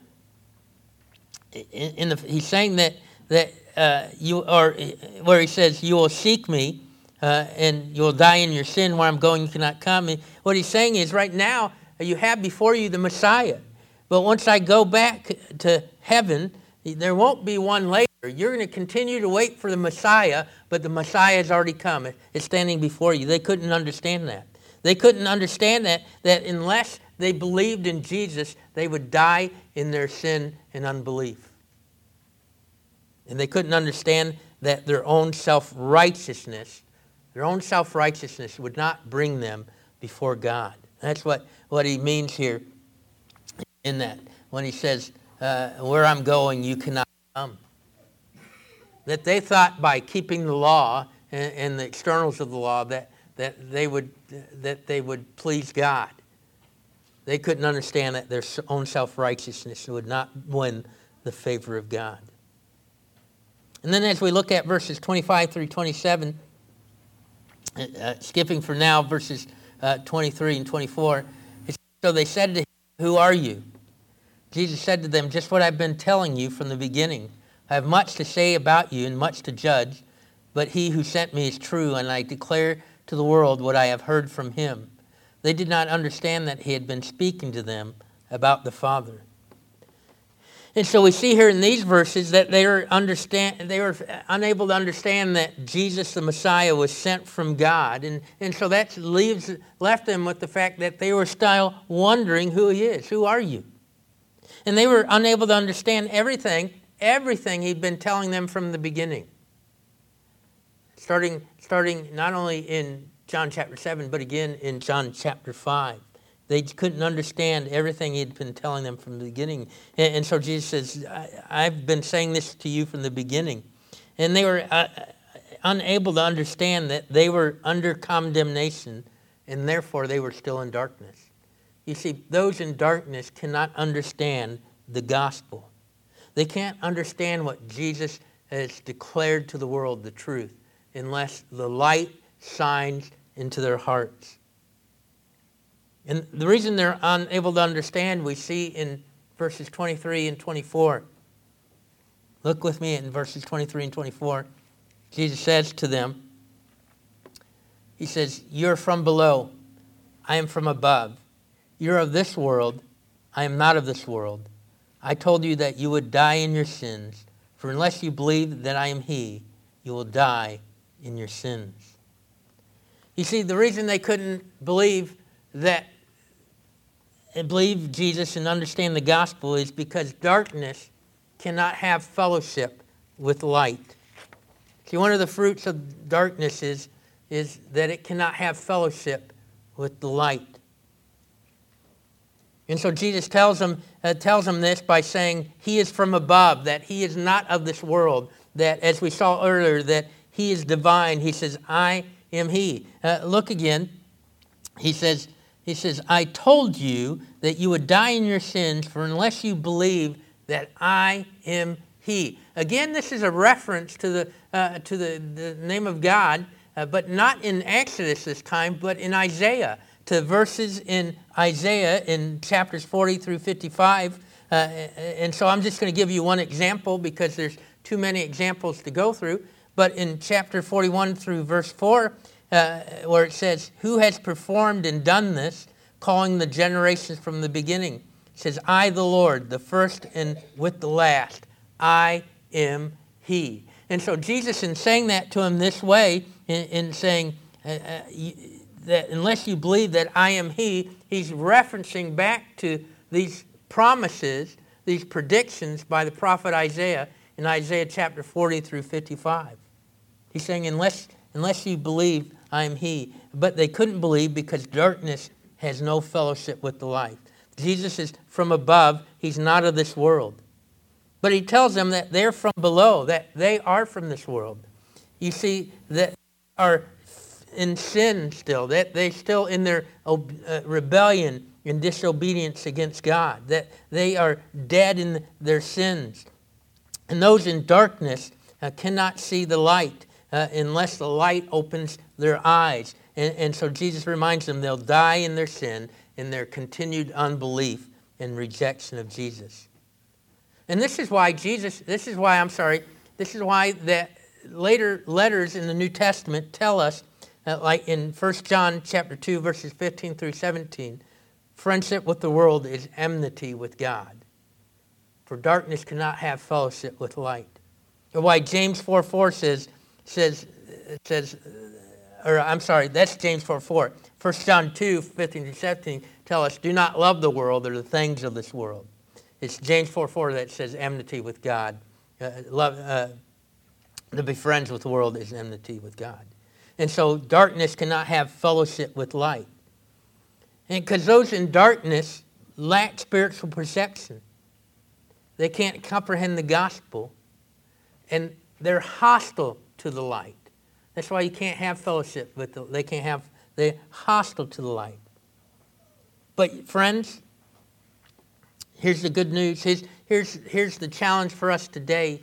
He's saying that where he says you will seek me and you will die in your sin. Where I'm going you cannot come. And what he's saying is right now you have before you the Messiah. But once I go back to heaven, there won't be one later. You're going to continue to wait for the Messiah, but the Messiah has already come. It's standing before you. They couldn't understand that. They couldn't understand that unless they believed in Jesus, they would die in their sin and unbelief. And they couldn't understand that their own self-righteousness would not bring them before God. That's what he means here in that. When he says, where I'm going, you cannot come. That they thought by keeping the law and the externals of the law that they would please God. They couldn't understand that their own self-righteousness would not win the favor of God. And then as we look at verses 25 through 27, skipping for now verses 23 and 24, so they said to him, who are you? Jesus said to them, just what I've been telling you from the beginning. I have much to say about you and much to judge, but he who sent me is true, and I declare to the world what I have heard from him. They did not understand that he had been speaking to them about the Father. And so we see here in these verses that they were unable to understand that Jesus the Messiah was sent from God. And so that left them with the fact that they were still wondering who he is. Who are you? And they were unable to understand everything he'd been telling them from the beginning. Starting not only in John chapter 7, but again in John chapter 5. They couldn't understand everything he'd been telling them from the beginning. And so Jesus says, I've been saying this to you from the beginning. And they were unable to understand that they were under condemnation, and therefore they were still in darkness. You see, those in darkness cannot understand the gospel. They can't understand what Jesus has declared to the world, the truth, unless the light shines into their hearts. And the reason they're unable to understand, we see in verses 23 and 24. Look with me in verses 23 and 24. Jesus says to them, he says, you're from below, I am from above. You're of this world, I am not of this world. I told you that you would die in your sins, for unless you believe that I am he, you will die in your sins. You see, the reason they couldn't believe Jesus and understand the gospel is because darkness cannot have fellowship with light. See, one of the fruits of darkness is that it cannot have fellowship with the light. And so Jesus tells them this by saying he is from above, that he is not of this world, that as we saw earlier, that he is divine. He says, I am he. Look again. He says, I told you that you would die in your sins, for unless you believe that I am he. Again, this is a reference to the name of God, but not in Exodus this time, but in Isaiah, to verses in Isaiah in chapters 40 through 55. And so I'm just going to give you one example because there's too many examples to go through. But in chapter 41 through verse 4, where it says, who has performed and done this, calling the generations from the beginning? It says, I, the Lord, the first and with the last, I am he. And so Jesus, in saying that to him this way, in saying that unless you believe that I am he, he's referencing back to these promises, these predictions by the prophet Isaiah in Isaiah chapter 40 through 55. He's saying, unless you believe I am he. But they couldn't believe because darkness has no fellowship with the light. Jesus is from above. He's not of this world. But he tells them that they're from below, that they are from this world. You see, that are in sin still, that they still in their rebellion and disobedience against God, that they are dead in their sins. And those in darkness cannot see the light unless the light opens their eyes. And so Jesus reminds them they'll die in their sin, in their continued unbelief and rejection of Jesus. And this is why that later letters in the New Testament tell us, like in 1 John chapter 2, verses 15 through 17, friendship with the world is enmity with God. For darkness cannot have fellowship with light. Or why James 4:4 that's James 4:4. 1 John 2:15-17 tell us, do not love the world or the things of this world. It's James 4:4 that says enmity with God. To be friends with the world is enmity with God. And so darkness cannot have fellowship with light. And because those in darkness lack spiritual perception. They can't comprehend the gospel. And they're hostile to the light. That's why you can't have fellowship with them. They're hostile to the light. But friends, here's the good news. Here's the challenge for us today.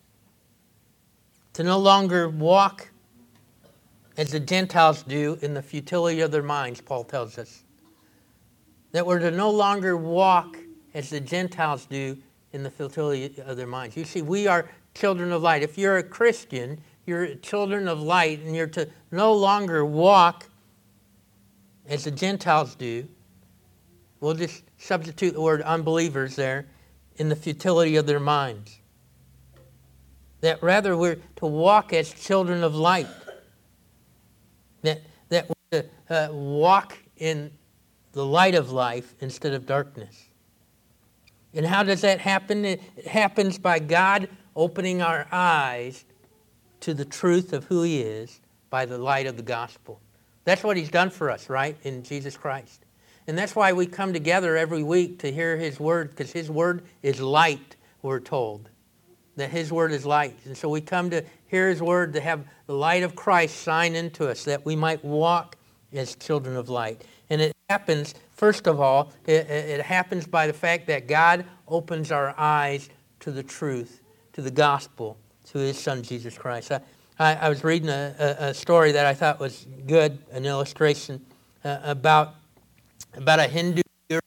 To no longer walk as the Gentiles do in the futility of their minds, Paul tells us. That we're to no longer walk as the Gentiles do in the futility of their minds. You see, we are children of light. If you're a Christian, you're children of light, and you're to no longer walk as the Gentiles do. We'll just substitute the word unbelievers there, in the futility of their minds. That rather we're to walk as children of light. That we're to walk in the light of life instead of darkness. And how does that happen? It happens by God opening our eyes to the truth of who He is by the light of the gospel. That's what He's done for us, right, in Jesus Christ. And that's why we come together every week to hear His word, because His word is light, we're told. That His word is light. And so we come to hear His word to have the light of Christ shine into us, that we might walk as children of light. And it happens, first of all, it happens by the fact that God opens our eyes to the truth, to the gospel, to His Son, Jesus Christ. I was reading a story that I thought was good, an illustration about a Hindu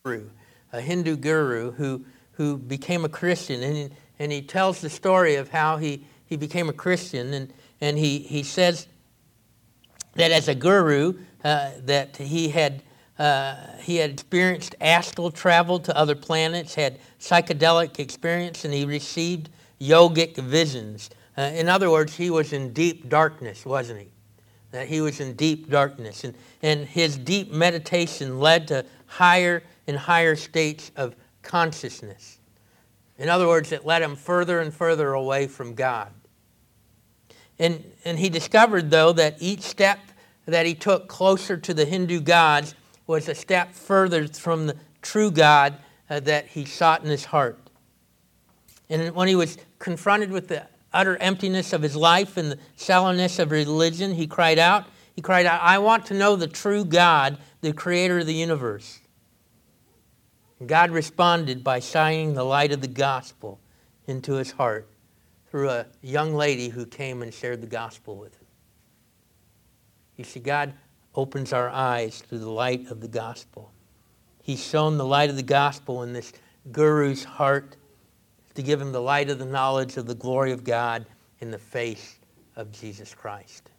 guru who became a Christian. And he tells the story of how he became a Christian. And he says that as a guru, that he had experienced astral travel to other planets, had psychedelic experience, and he received yogic visions. In other words, he was in deep darkness, wasn't he? That he was in deep darkness. And his deep meditation led to higher and higher states of consciousness. In other words, it led him further and further away from God. And he discovered, though, that each step that he took closer to the Hindu gods was a step further from the true God that he sought in his heart. And when he was confronted with the utter emptiness of his life and the shallowness of religion, he cried out, I want to know the true God, the creator of the universe. And God responded by shining the light of the gospel into his heart through a young lady who came and shared the gospel with him. You see, God opens our eyes to the light of the gospel. He's shown the light of the gospel in this guru's heart to give him the light of the knowledge of the glory of God in the face of Jesus Christ.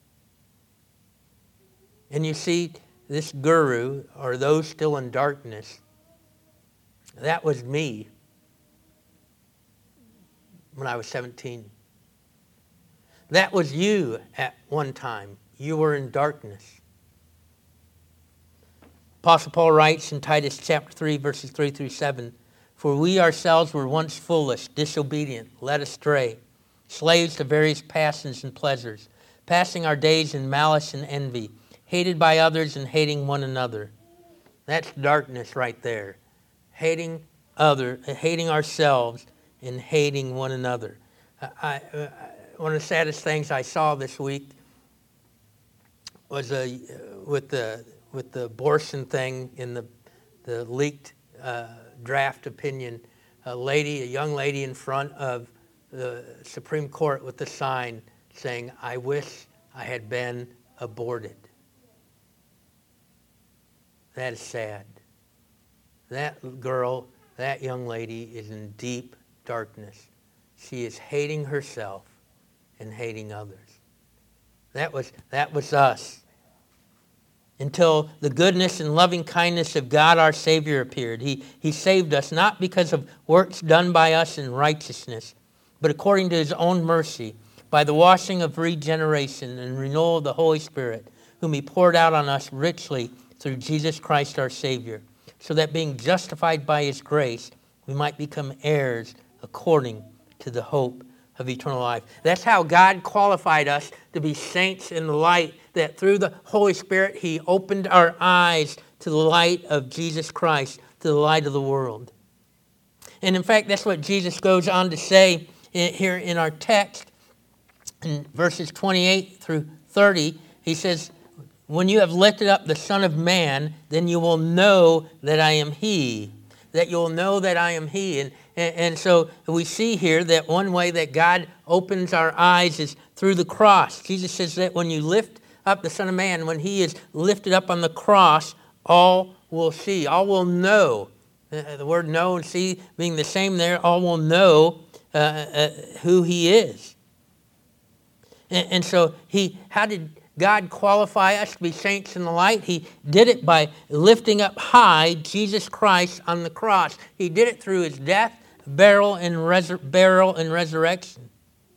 And you see, this guru, or those still in darkness, that was me when I was 17. That was you at one time. You were in darkness. Apostle Paul writes in Titus chapter 3, verses 3 through 7, for we ourselves were once foolish, disobedient, led astray, slaves to various passions and pleasures, passing our days in malice and envy, hated by others and hating one another. That's darkness right there. Hating ourselves and hating one another. One of the saddest things I saw this week was with the abortion thing in the leaked draft opinion. A young lady in front of the Supreme Court with a sign saying, I wish I had been aborted. That is sad. That girl, that young lady is in deep darkness. She is hating herself and hating others. That was us. until the goodness and loving kindness of God our Savior appeared. He saved us not because of works done by us in righteousness, but according to his own mercy, by the washing of regeneration and renewal of the Holy Spirit, whom he poured out on us richly through Jesus Christ our Savior, so that being justified by his grace, we might become heirs according to the hope of eternal life. That's how God qualified us to be saints in the light, that through the Holy Spirit he opened our eyes to the light of Jesus Christ, to the light of the world. And in fact, that's what Jesus goes on to say here in our text in verses 28 through 30. He says, when you have lifted up the Son of Man, then you will know that I am he. That you'll know that I am he. And so we see here that one way that God opens our eyes is through the cross. Jesus says that when you lift up the Son of Man, when he is lifted up on the cross, all will see, all will know. The word know and see being the same there, all will know who he is. And so how did God qualify us to be saints in the light? He did it by lifting up high Jesus Christ on the cross. He did it through his death, burial, and resurrection.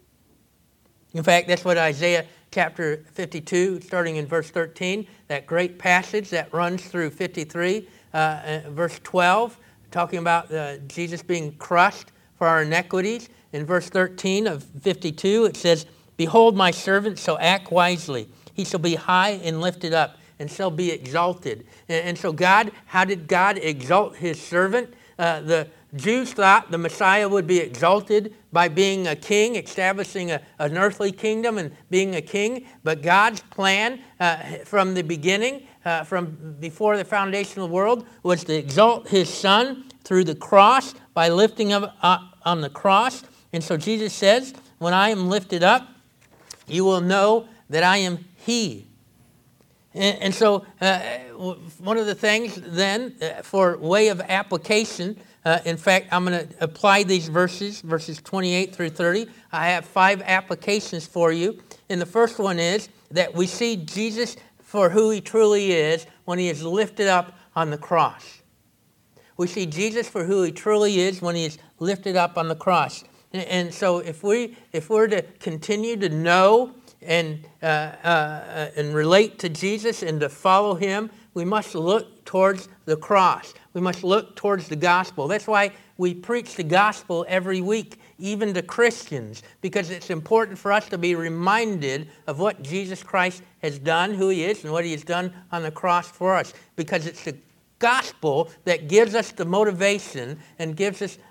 In fact, that's what Isaiah chapter 52, starting in verse 13, that great passage that runs through 53, verse 12, talking about Jesus being crushed for our iniquities. In verse 13 of 52, it says, behold, my servant shall act wisely. He shall be high and lifted up, and shall be exalted. And so how did God exalt his servant? The Jews thought the Messiah would be exalted by being a king, establishing an earthly kingdom and being a king. But God's plan from the beginning, from before the foundation of the world, was to exalt his Son through the cross by lifting him up on the cross. And so Jesus says, when I am lifted up, you will know that I am he. And so one of the things then for way of application, in fact, I'm going to apply these verses 28 through 30. I have 5 applications for you. And the first one is that we see Jesus for who he truly is when he is lifted up on the cross. We see Jesus for who he truly is when he is lifted up on the cross. And so if we're to continue to know and relate to Jesus and to follow him, we must look towards the cross. We must look towards the gospel. That's why we preach the gospel every week, even to Christians, because it's important for us to be reminded of what Jesus Christ has done, who he is, and what he has done on the cross for us, because it's the gospel that gives us the motivation and gives us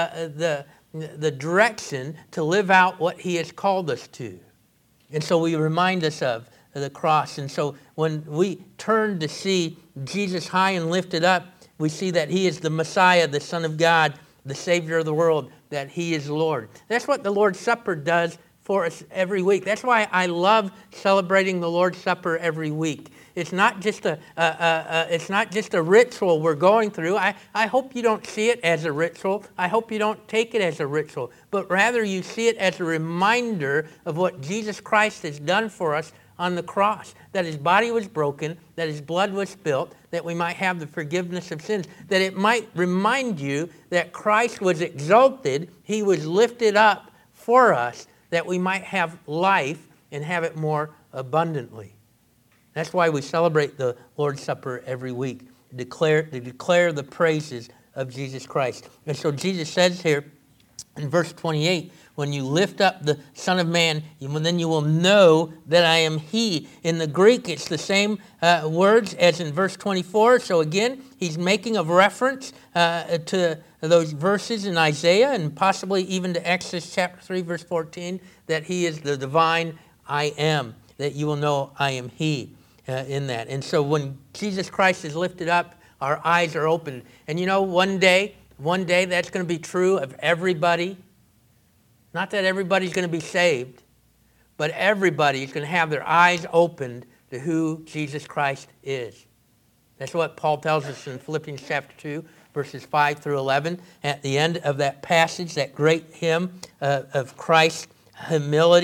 the direction to live out what he has called us to. And so we remind us of the cross. And so when we turn to see Jesus high and lifted up, we see that he is the Messiah, the Son of God, the Savior of the world, that he is Lord. That's what the Lord's Supper does for us every week. That's why I love celebrating the Lord's Supper every week. It's not just a ritual we're going through. I hope you don't see it as a ritual. I hope you don't take it as a ritual, but rather you see it as a reminder of what Jesus Christ has done for us on the cross, that his body was broken, that his blood was spilt, that we might have the forgiveness of sins, that it might remind you that Christ was exalted, he was lifted up for us, that we might have life and have it more abundantly. That's why we celebrate the Lord's Supper every week, to declare the praises of Jesus Christ. And so Jesus says here in verse 28, when you lift up the Son of Man, then you will know that I am he. In the Greek, it's the same words as in verse 24. So again, he's making a reference to those verses in Isaiah and possibly even to Exodus chapter 3, verse 14, that he is the divine I am, that you will know I am he. In that. And so when Jesus Christ is lifted up, our eyes are opened. And you know, one day that's going to be true of everybody. Not that everybody's going to be saved, but everybody is going to have their eyes opened to who Jesus Christ is. That's what Paul tells us in Philippians chapter 2, verses 5 through 11. At the end of that passage, that great hymn of Christ's humility,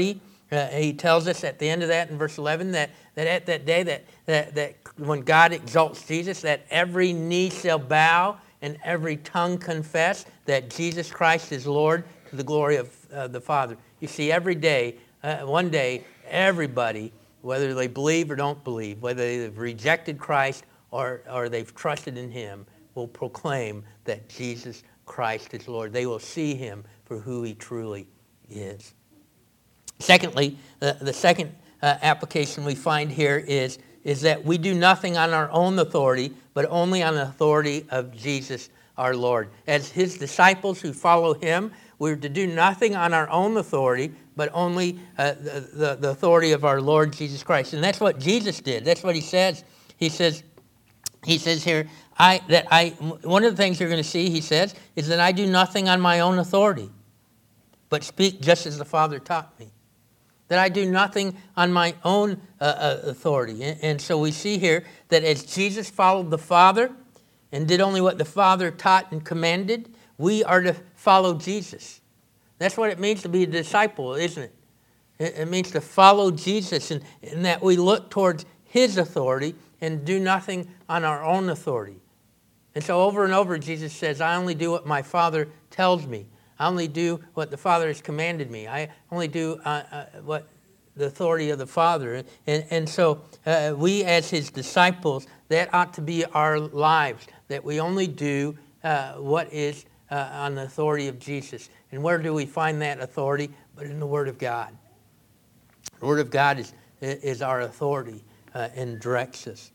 He tells us at the end of that in verse 11 that at that day that when God exalts Jesus, that every knee shall bow and every tongue confess that Jesus Christ is Lord to the glory of the Father. You see, every day, one day, everybody, whether they believe or don't believe, whether they've rejected Christ or they've trusted in him, will proclaim that Jesus Christ is Lord. They will see him for who he truly is. Secondly, the second application we find here is that we do nothing on our own authority, but only on the authority of Jesus our Lord. As his disciples who follow him, we're to do nothing on our own authority, but only the authority of our Lord Jesus Christ. And that's what Jesus did. That's what he says. He says here, one of the things you're going to see, he says, is that I do nothing on my own authority, but speak just as the Father taught me. That I do nothing on my own authority. And so we see here that as Jesus followed the Father and did only what the Father taught and commanded, we are to follow Jesus. That's what it means to be a disciple, isn't it? It means to follow Jesus and that we look towards his authority and do nothing on our own authority. And so over and over Jesus says, I only do what my Father tells me. I only do what the Father has commanded me. I only do what the authority of the Father. And so we as his disciples, that ought to be our lives, that we only do what is on the authority of Jesus. And where do we find that authority? But in the Word of God. The Word of God is our authority and directs us.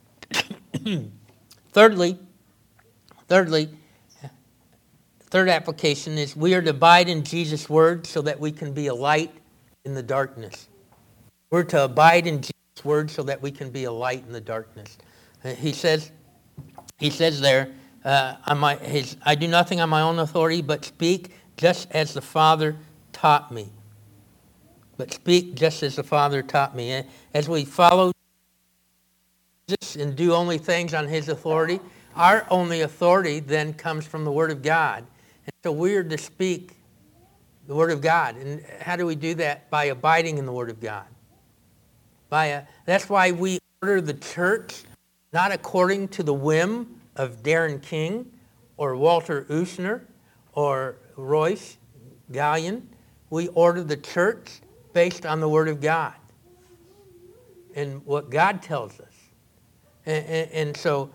Thirdly, third application is we are to abide in Jesus' word so that we can be a light in the darkness. We're to abide in Jesus' word so that we can be a light in the darkness. He says there, I do nothing on my own authority, but speak just as the Father taught me. But speak just as the Father taught me. As we follow Jesus and do only things on his authority, our only authority then comes from the Word of God. And so we're to speak the Word of God. And how do we do that? By abiding in the Word of God. That's why we order the church not according to the whim of Darren King or Walter Usner or Royce Gallion. We order the church based on the Word of God and what God tells us. And so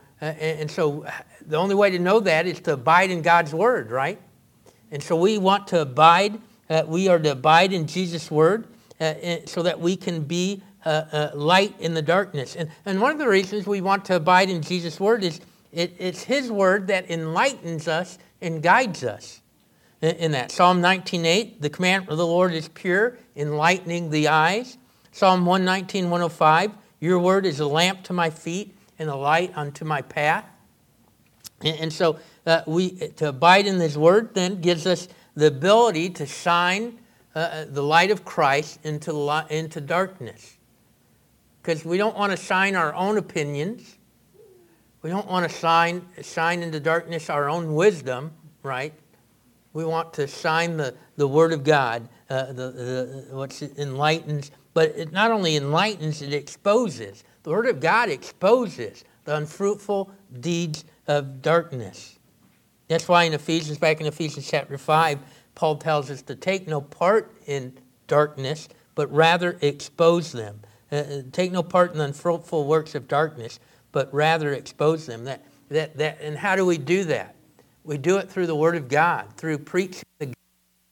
the only way to know that is to abide in God's Word, right? And so we want to abide, we are to abide in Jesus' Word so that we can be light in the darkness. And one of the reasons we want to abide in Jesus' Word is it's his Word that enlightens us and guides us in that. Psalm 19:8, the commandment of the Lord is pure, enlightening the eyes. Psalm 119, 105, your Word is a lamp to my feet and a light unto my path. And so to abide in his Word then gives us the ability to shine the light of Christ into darkness. Because we don't want to shine our own opinions. We don't want to shine into darkness our own wisdom, right? We want to shine the Word of God, what enlightens. But it not only enlightens, it exposes. The Word of God exposes the unfruitful deeds of darkness. That's why back in Ephesians chapter 5, Paul tells us to take no part in darkness, but rather expose them. Take no part in the unfruitful works of darkness, but rather expose them. And how do we do that? We do it through the Word of God, through preaching the gospel.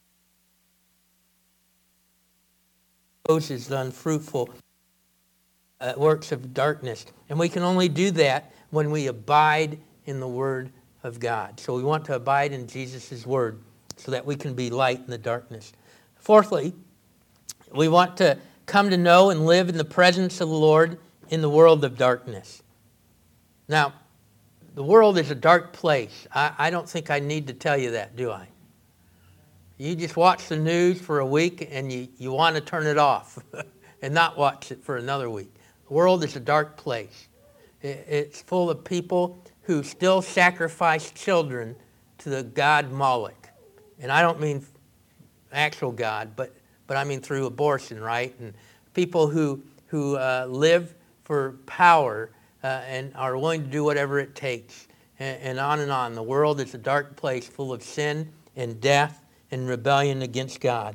Exposes the unfruitful works of darkness. And we can only do that when we abide in the Word of God. So we want to abide in Jesus' Word so that we can be light in the darkness. Fourthly, we want to come to know and live in the presence of the Lord in the world of darkness. Now, the world is a dark place. I don't think I need to tell you that, do I? You just watch the news for a week and you want to turn it off and not watch it for another week. The world is a dark place. It's full of people who still sacrifice children to the god Moloch. And I don't mean actual God, but but I mean through abortion, right? And people who live for power and are willing to do whatever it takes, and on and on. The world is a dark place full of sin and death and rebellion against God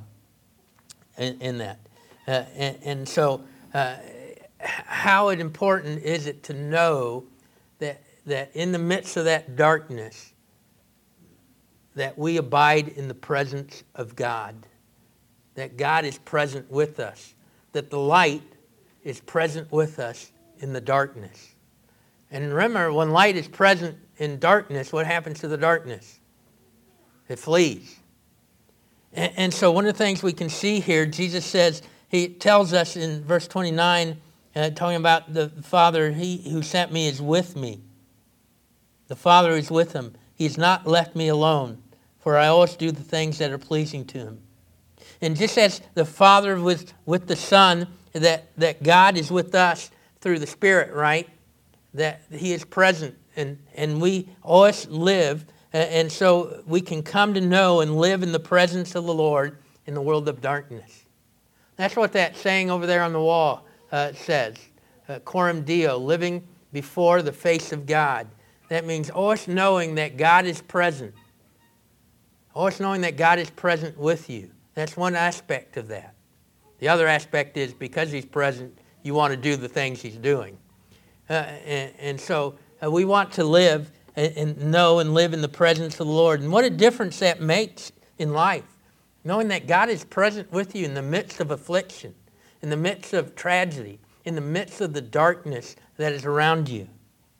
in that. And so how important is it to know that in the midst of that darkness, that we abide in the presence of God, that God is present with us, that the light is present with us in the darkness. And remember, when light is present in darkness, what happens to the darkness? It flees. And so one of the things we can see here, Jesus says, he tells us in verse 29, talking about the Father, he who sent me is with me. The Father is with him. He has not left me alone, for I always do the things that are pleasing to him. And just as the Father was with the Son, that God is with us through the Spirit, right? That he is present, and we always live, and so we can come to know and live in the presence of the Lord in the world of darkness. That's what that saying over there on the wall says. Coram Deo, living before the face of God. That means always knowing that God is present. Always knowing that God is present with you. That's one aspect of that. The other aspect is because he's present, you want to do the things he's doing. And so we want to live and know and live in the presence of the Lord. And what a difference that makes in life. Knowing that God is present with you in the midst of affliction, in the midst of tragedy, in the midst of the darkness that is around you.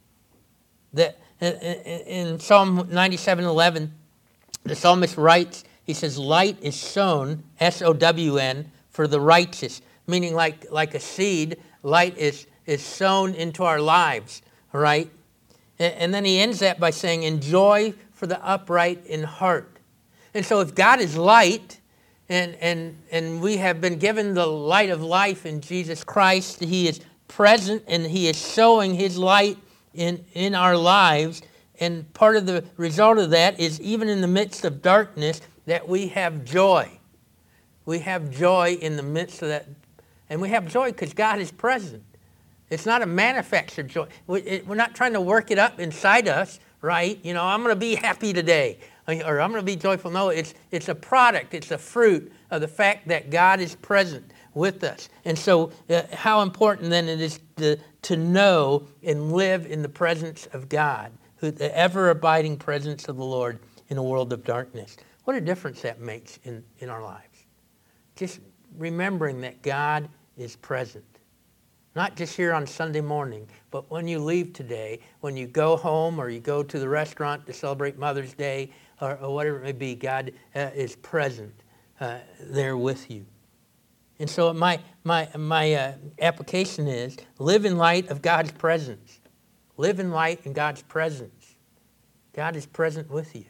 That in Psalm 97:11, the psalmist writes, he says, light is sown, S-O-W-N, for the righteous. Meaning like a seed, light is sown into our lives, right? And then he ends that by saying, enjoy for the upright in heart. And so if God is light, and we have been given the light of life in Jesus Christ, he is present and he is showing his light in our lives. And part of the result of that is even in the midst of darkness, that we have joy. We have joy in the midst of that. And we have joy because God is present. It's not a manufactured joy. We're not trying to work it up inside us, right? You know, I'm going to be happy today, or I'm going to be joyful. No, it's a product. It's a fruit of the fact that God is present with us. And so how important then it is to know and live in the presence of God, the ever-abiding presence of the Lord in a world of darkness. What a difference that makes in our lives. Just remembering that God is present. Not just here on Sunday morning, but when you leave today, when you go home or you go to the restaurant to celebrate Mother's Day or whatever it may be, God is present there with you. And so my application is live in light of God's presence. Live in light in God's presence. God is present with you.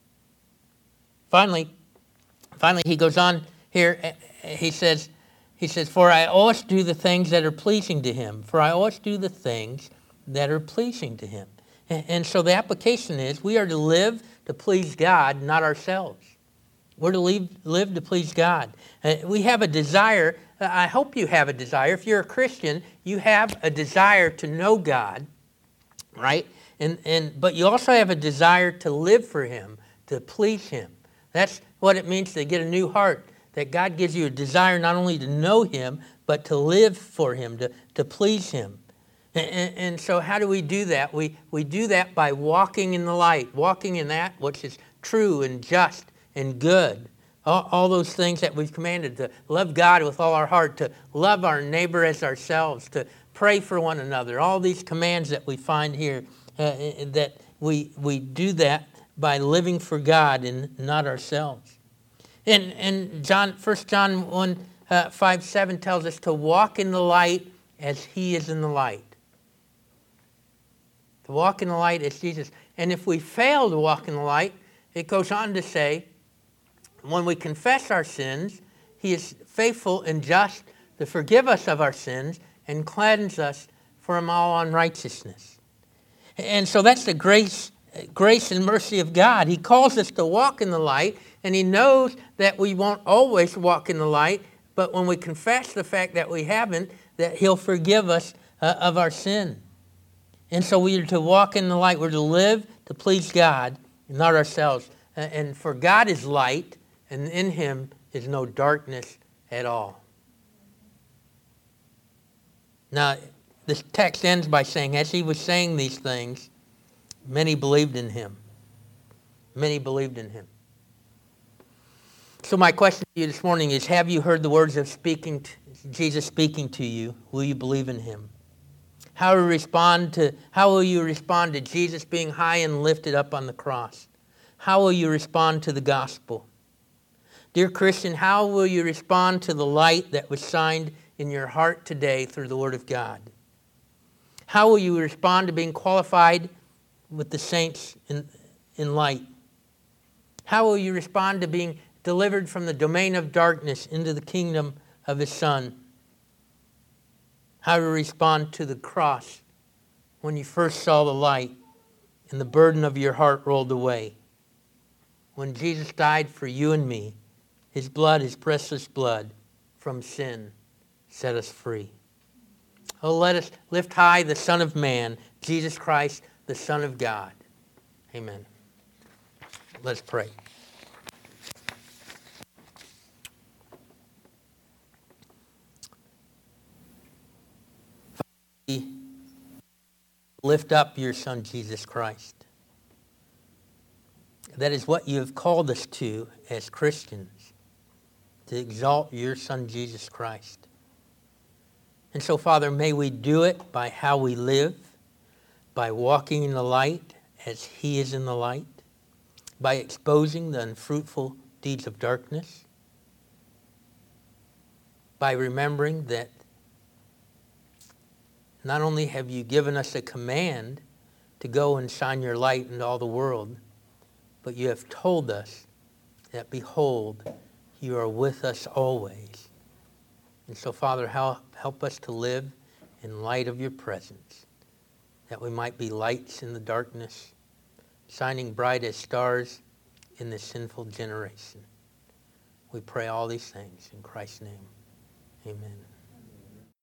Finally, he goes on here. He says, for I always do the things that are pleasing to him. For I always do the things that are pleasing to him. And so the application is we are to live to please God, not ourselves. We're to live to please God. We have a desire. I hope you have a desire. If you're a Christian, you have a desire to know God, right? But you also have a desire to live for him, to please him. That's what it means to get a new heart. That God gives you a desire not only to know him, but to live for him, to please him. And so how do we do that? We do that by walking in the light, walking in that which is true and just and good. All those things that we've commanded, to love God with all our heart, to love our neighbor as ourselves, to pray for one another. All these commands that we find here, that we do that by living for God and not ourselves. And 1 John 1, 5, 7 tells us to walk in the light as he is in the light. To walk in the light as Jesus. And if we fail to walk in the light, it goes on to say, when we confess our sins, he is faithful and just to forgive us of our sins and cleanse us from all unrighteousness. And so that's the grace grace and mercy of God. He calls us to walk in the light, and he knows that we won't always walk in the light, but when we confess the fact that we haven't, that he'll forgive us of our sin. And so we are to walk in the light. We're to live to please God, not ourselves. And for God is light, and in him is no darkness at all. Now, this text ends by saying, as he was saying these things, many believed in him. Many believed in him. So my question to you this morning is, have you heard the words of Jesus speaking to you? Will you believe in him? How will you respond to Jesus being high and lifted up on the cross? How will you respond to the gospel? Dear Christian, how will you respond to the light that was shined in your heart today through the Word of God? How will you respond to being qualified with the saints in light? How will you respond to being delivered from the domain of darkness into the kingdom of his Son? How will you respond to the cross when you first saw the light and the burden of your heart rolled away? When Jesus died for you and me, his blood, his precious blood from sin, set us free. Oh, let us lift high the Son of Man, Jesus Christ, the Son of God. Amen. Let's pray. Lift up your Son, Jesus Christ. That is what you have called us to as Christians, to exalt your Son, Jesus Christ. And so, Father, may we do it by how we live, by walking in the light as he is in the light, by exposing the unfruitful deeds of darkness, by remembering that not only have you given us a command to go and shine your light into all the world, but you have told us that, behold, you are with us always. And so, Father, help us to live in light of your presence, that we might be lights in the darkness, shining bright as stars in this sinful generation. We pray all these things in Christ's name. Amen.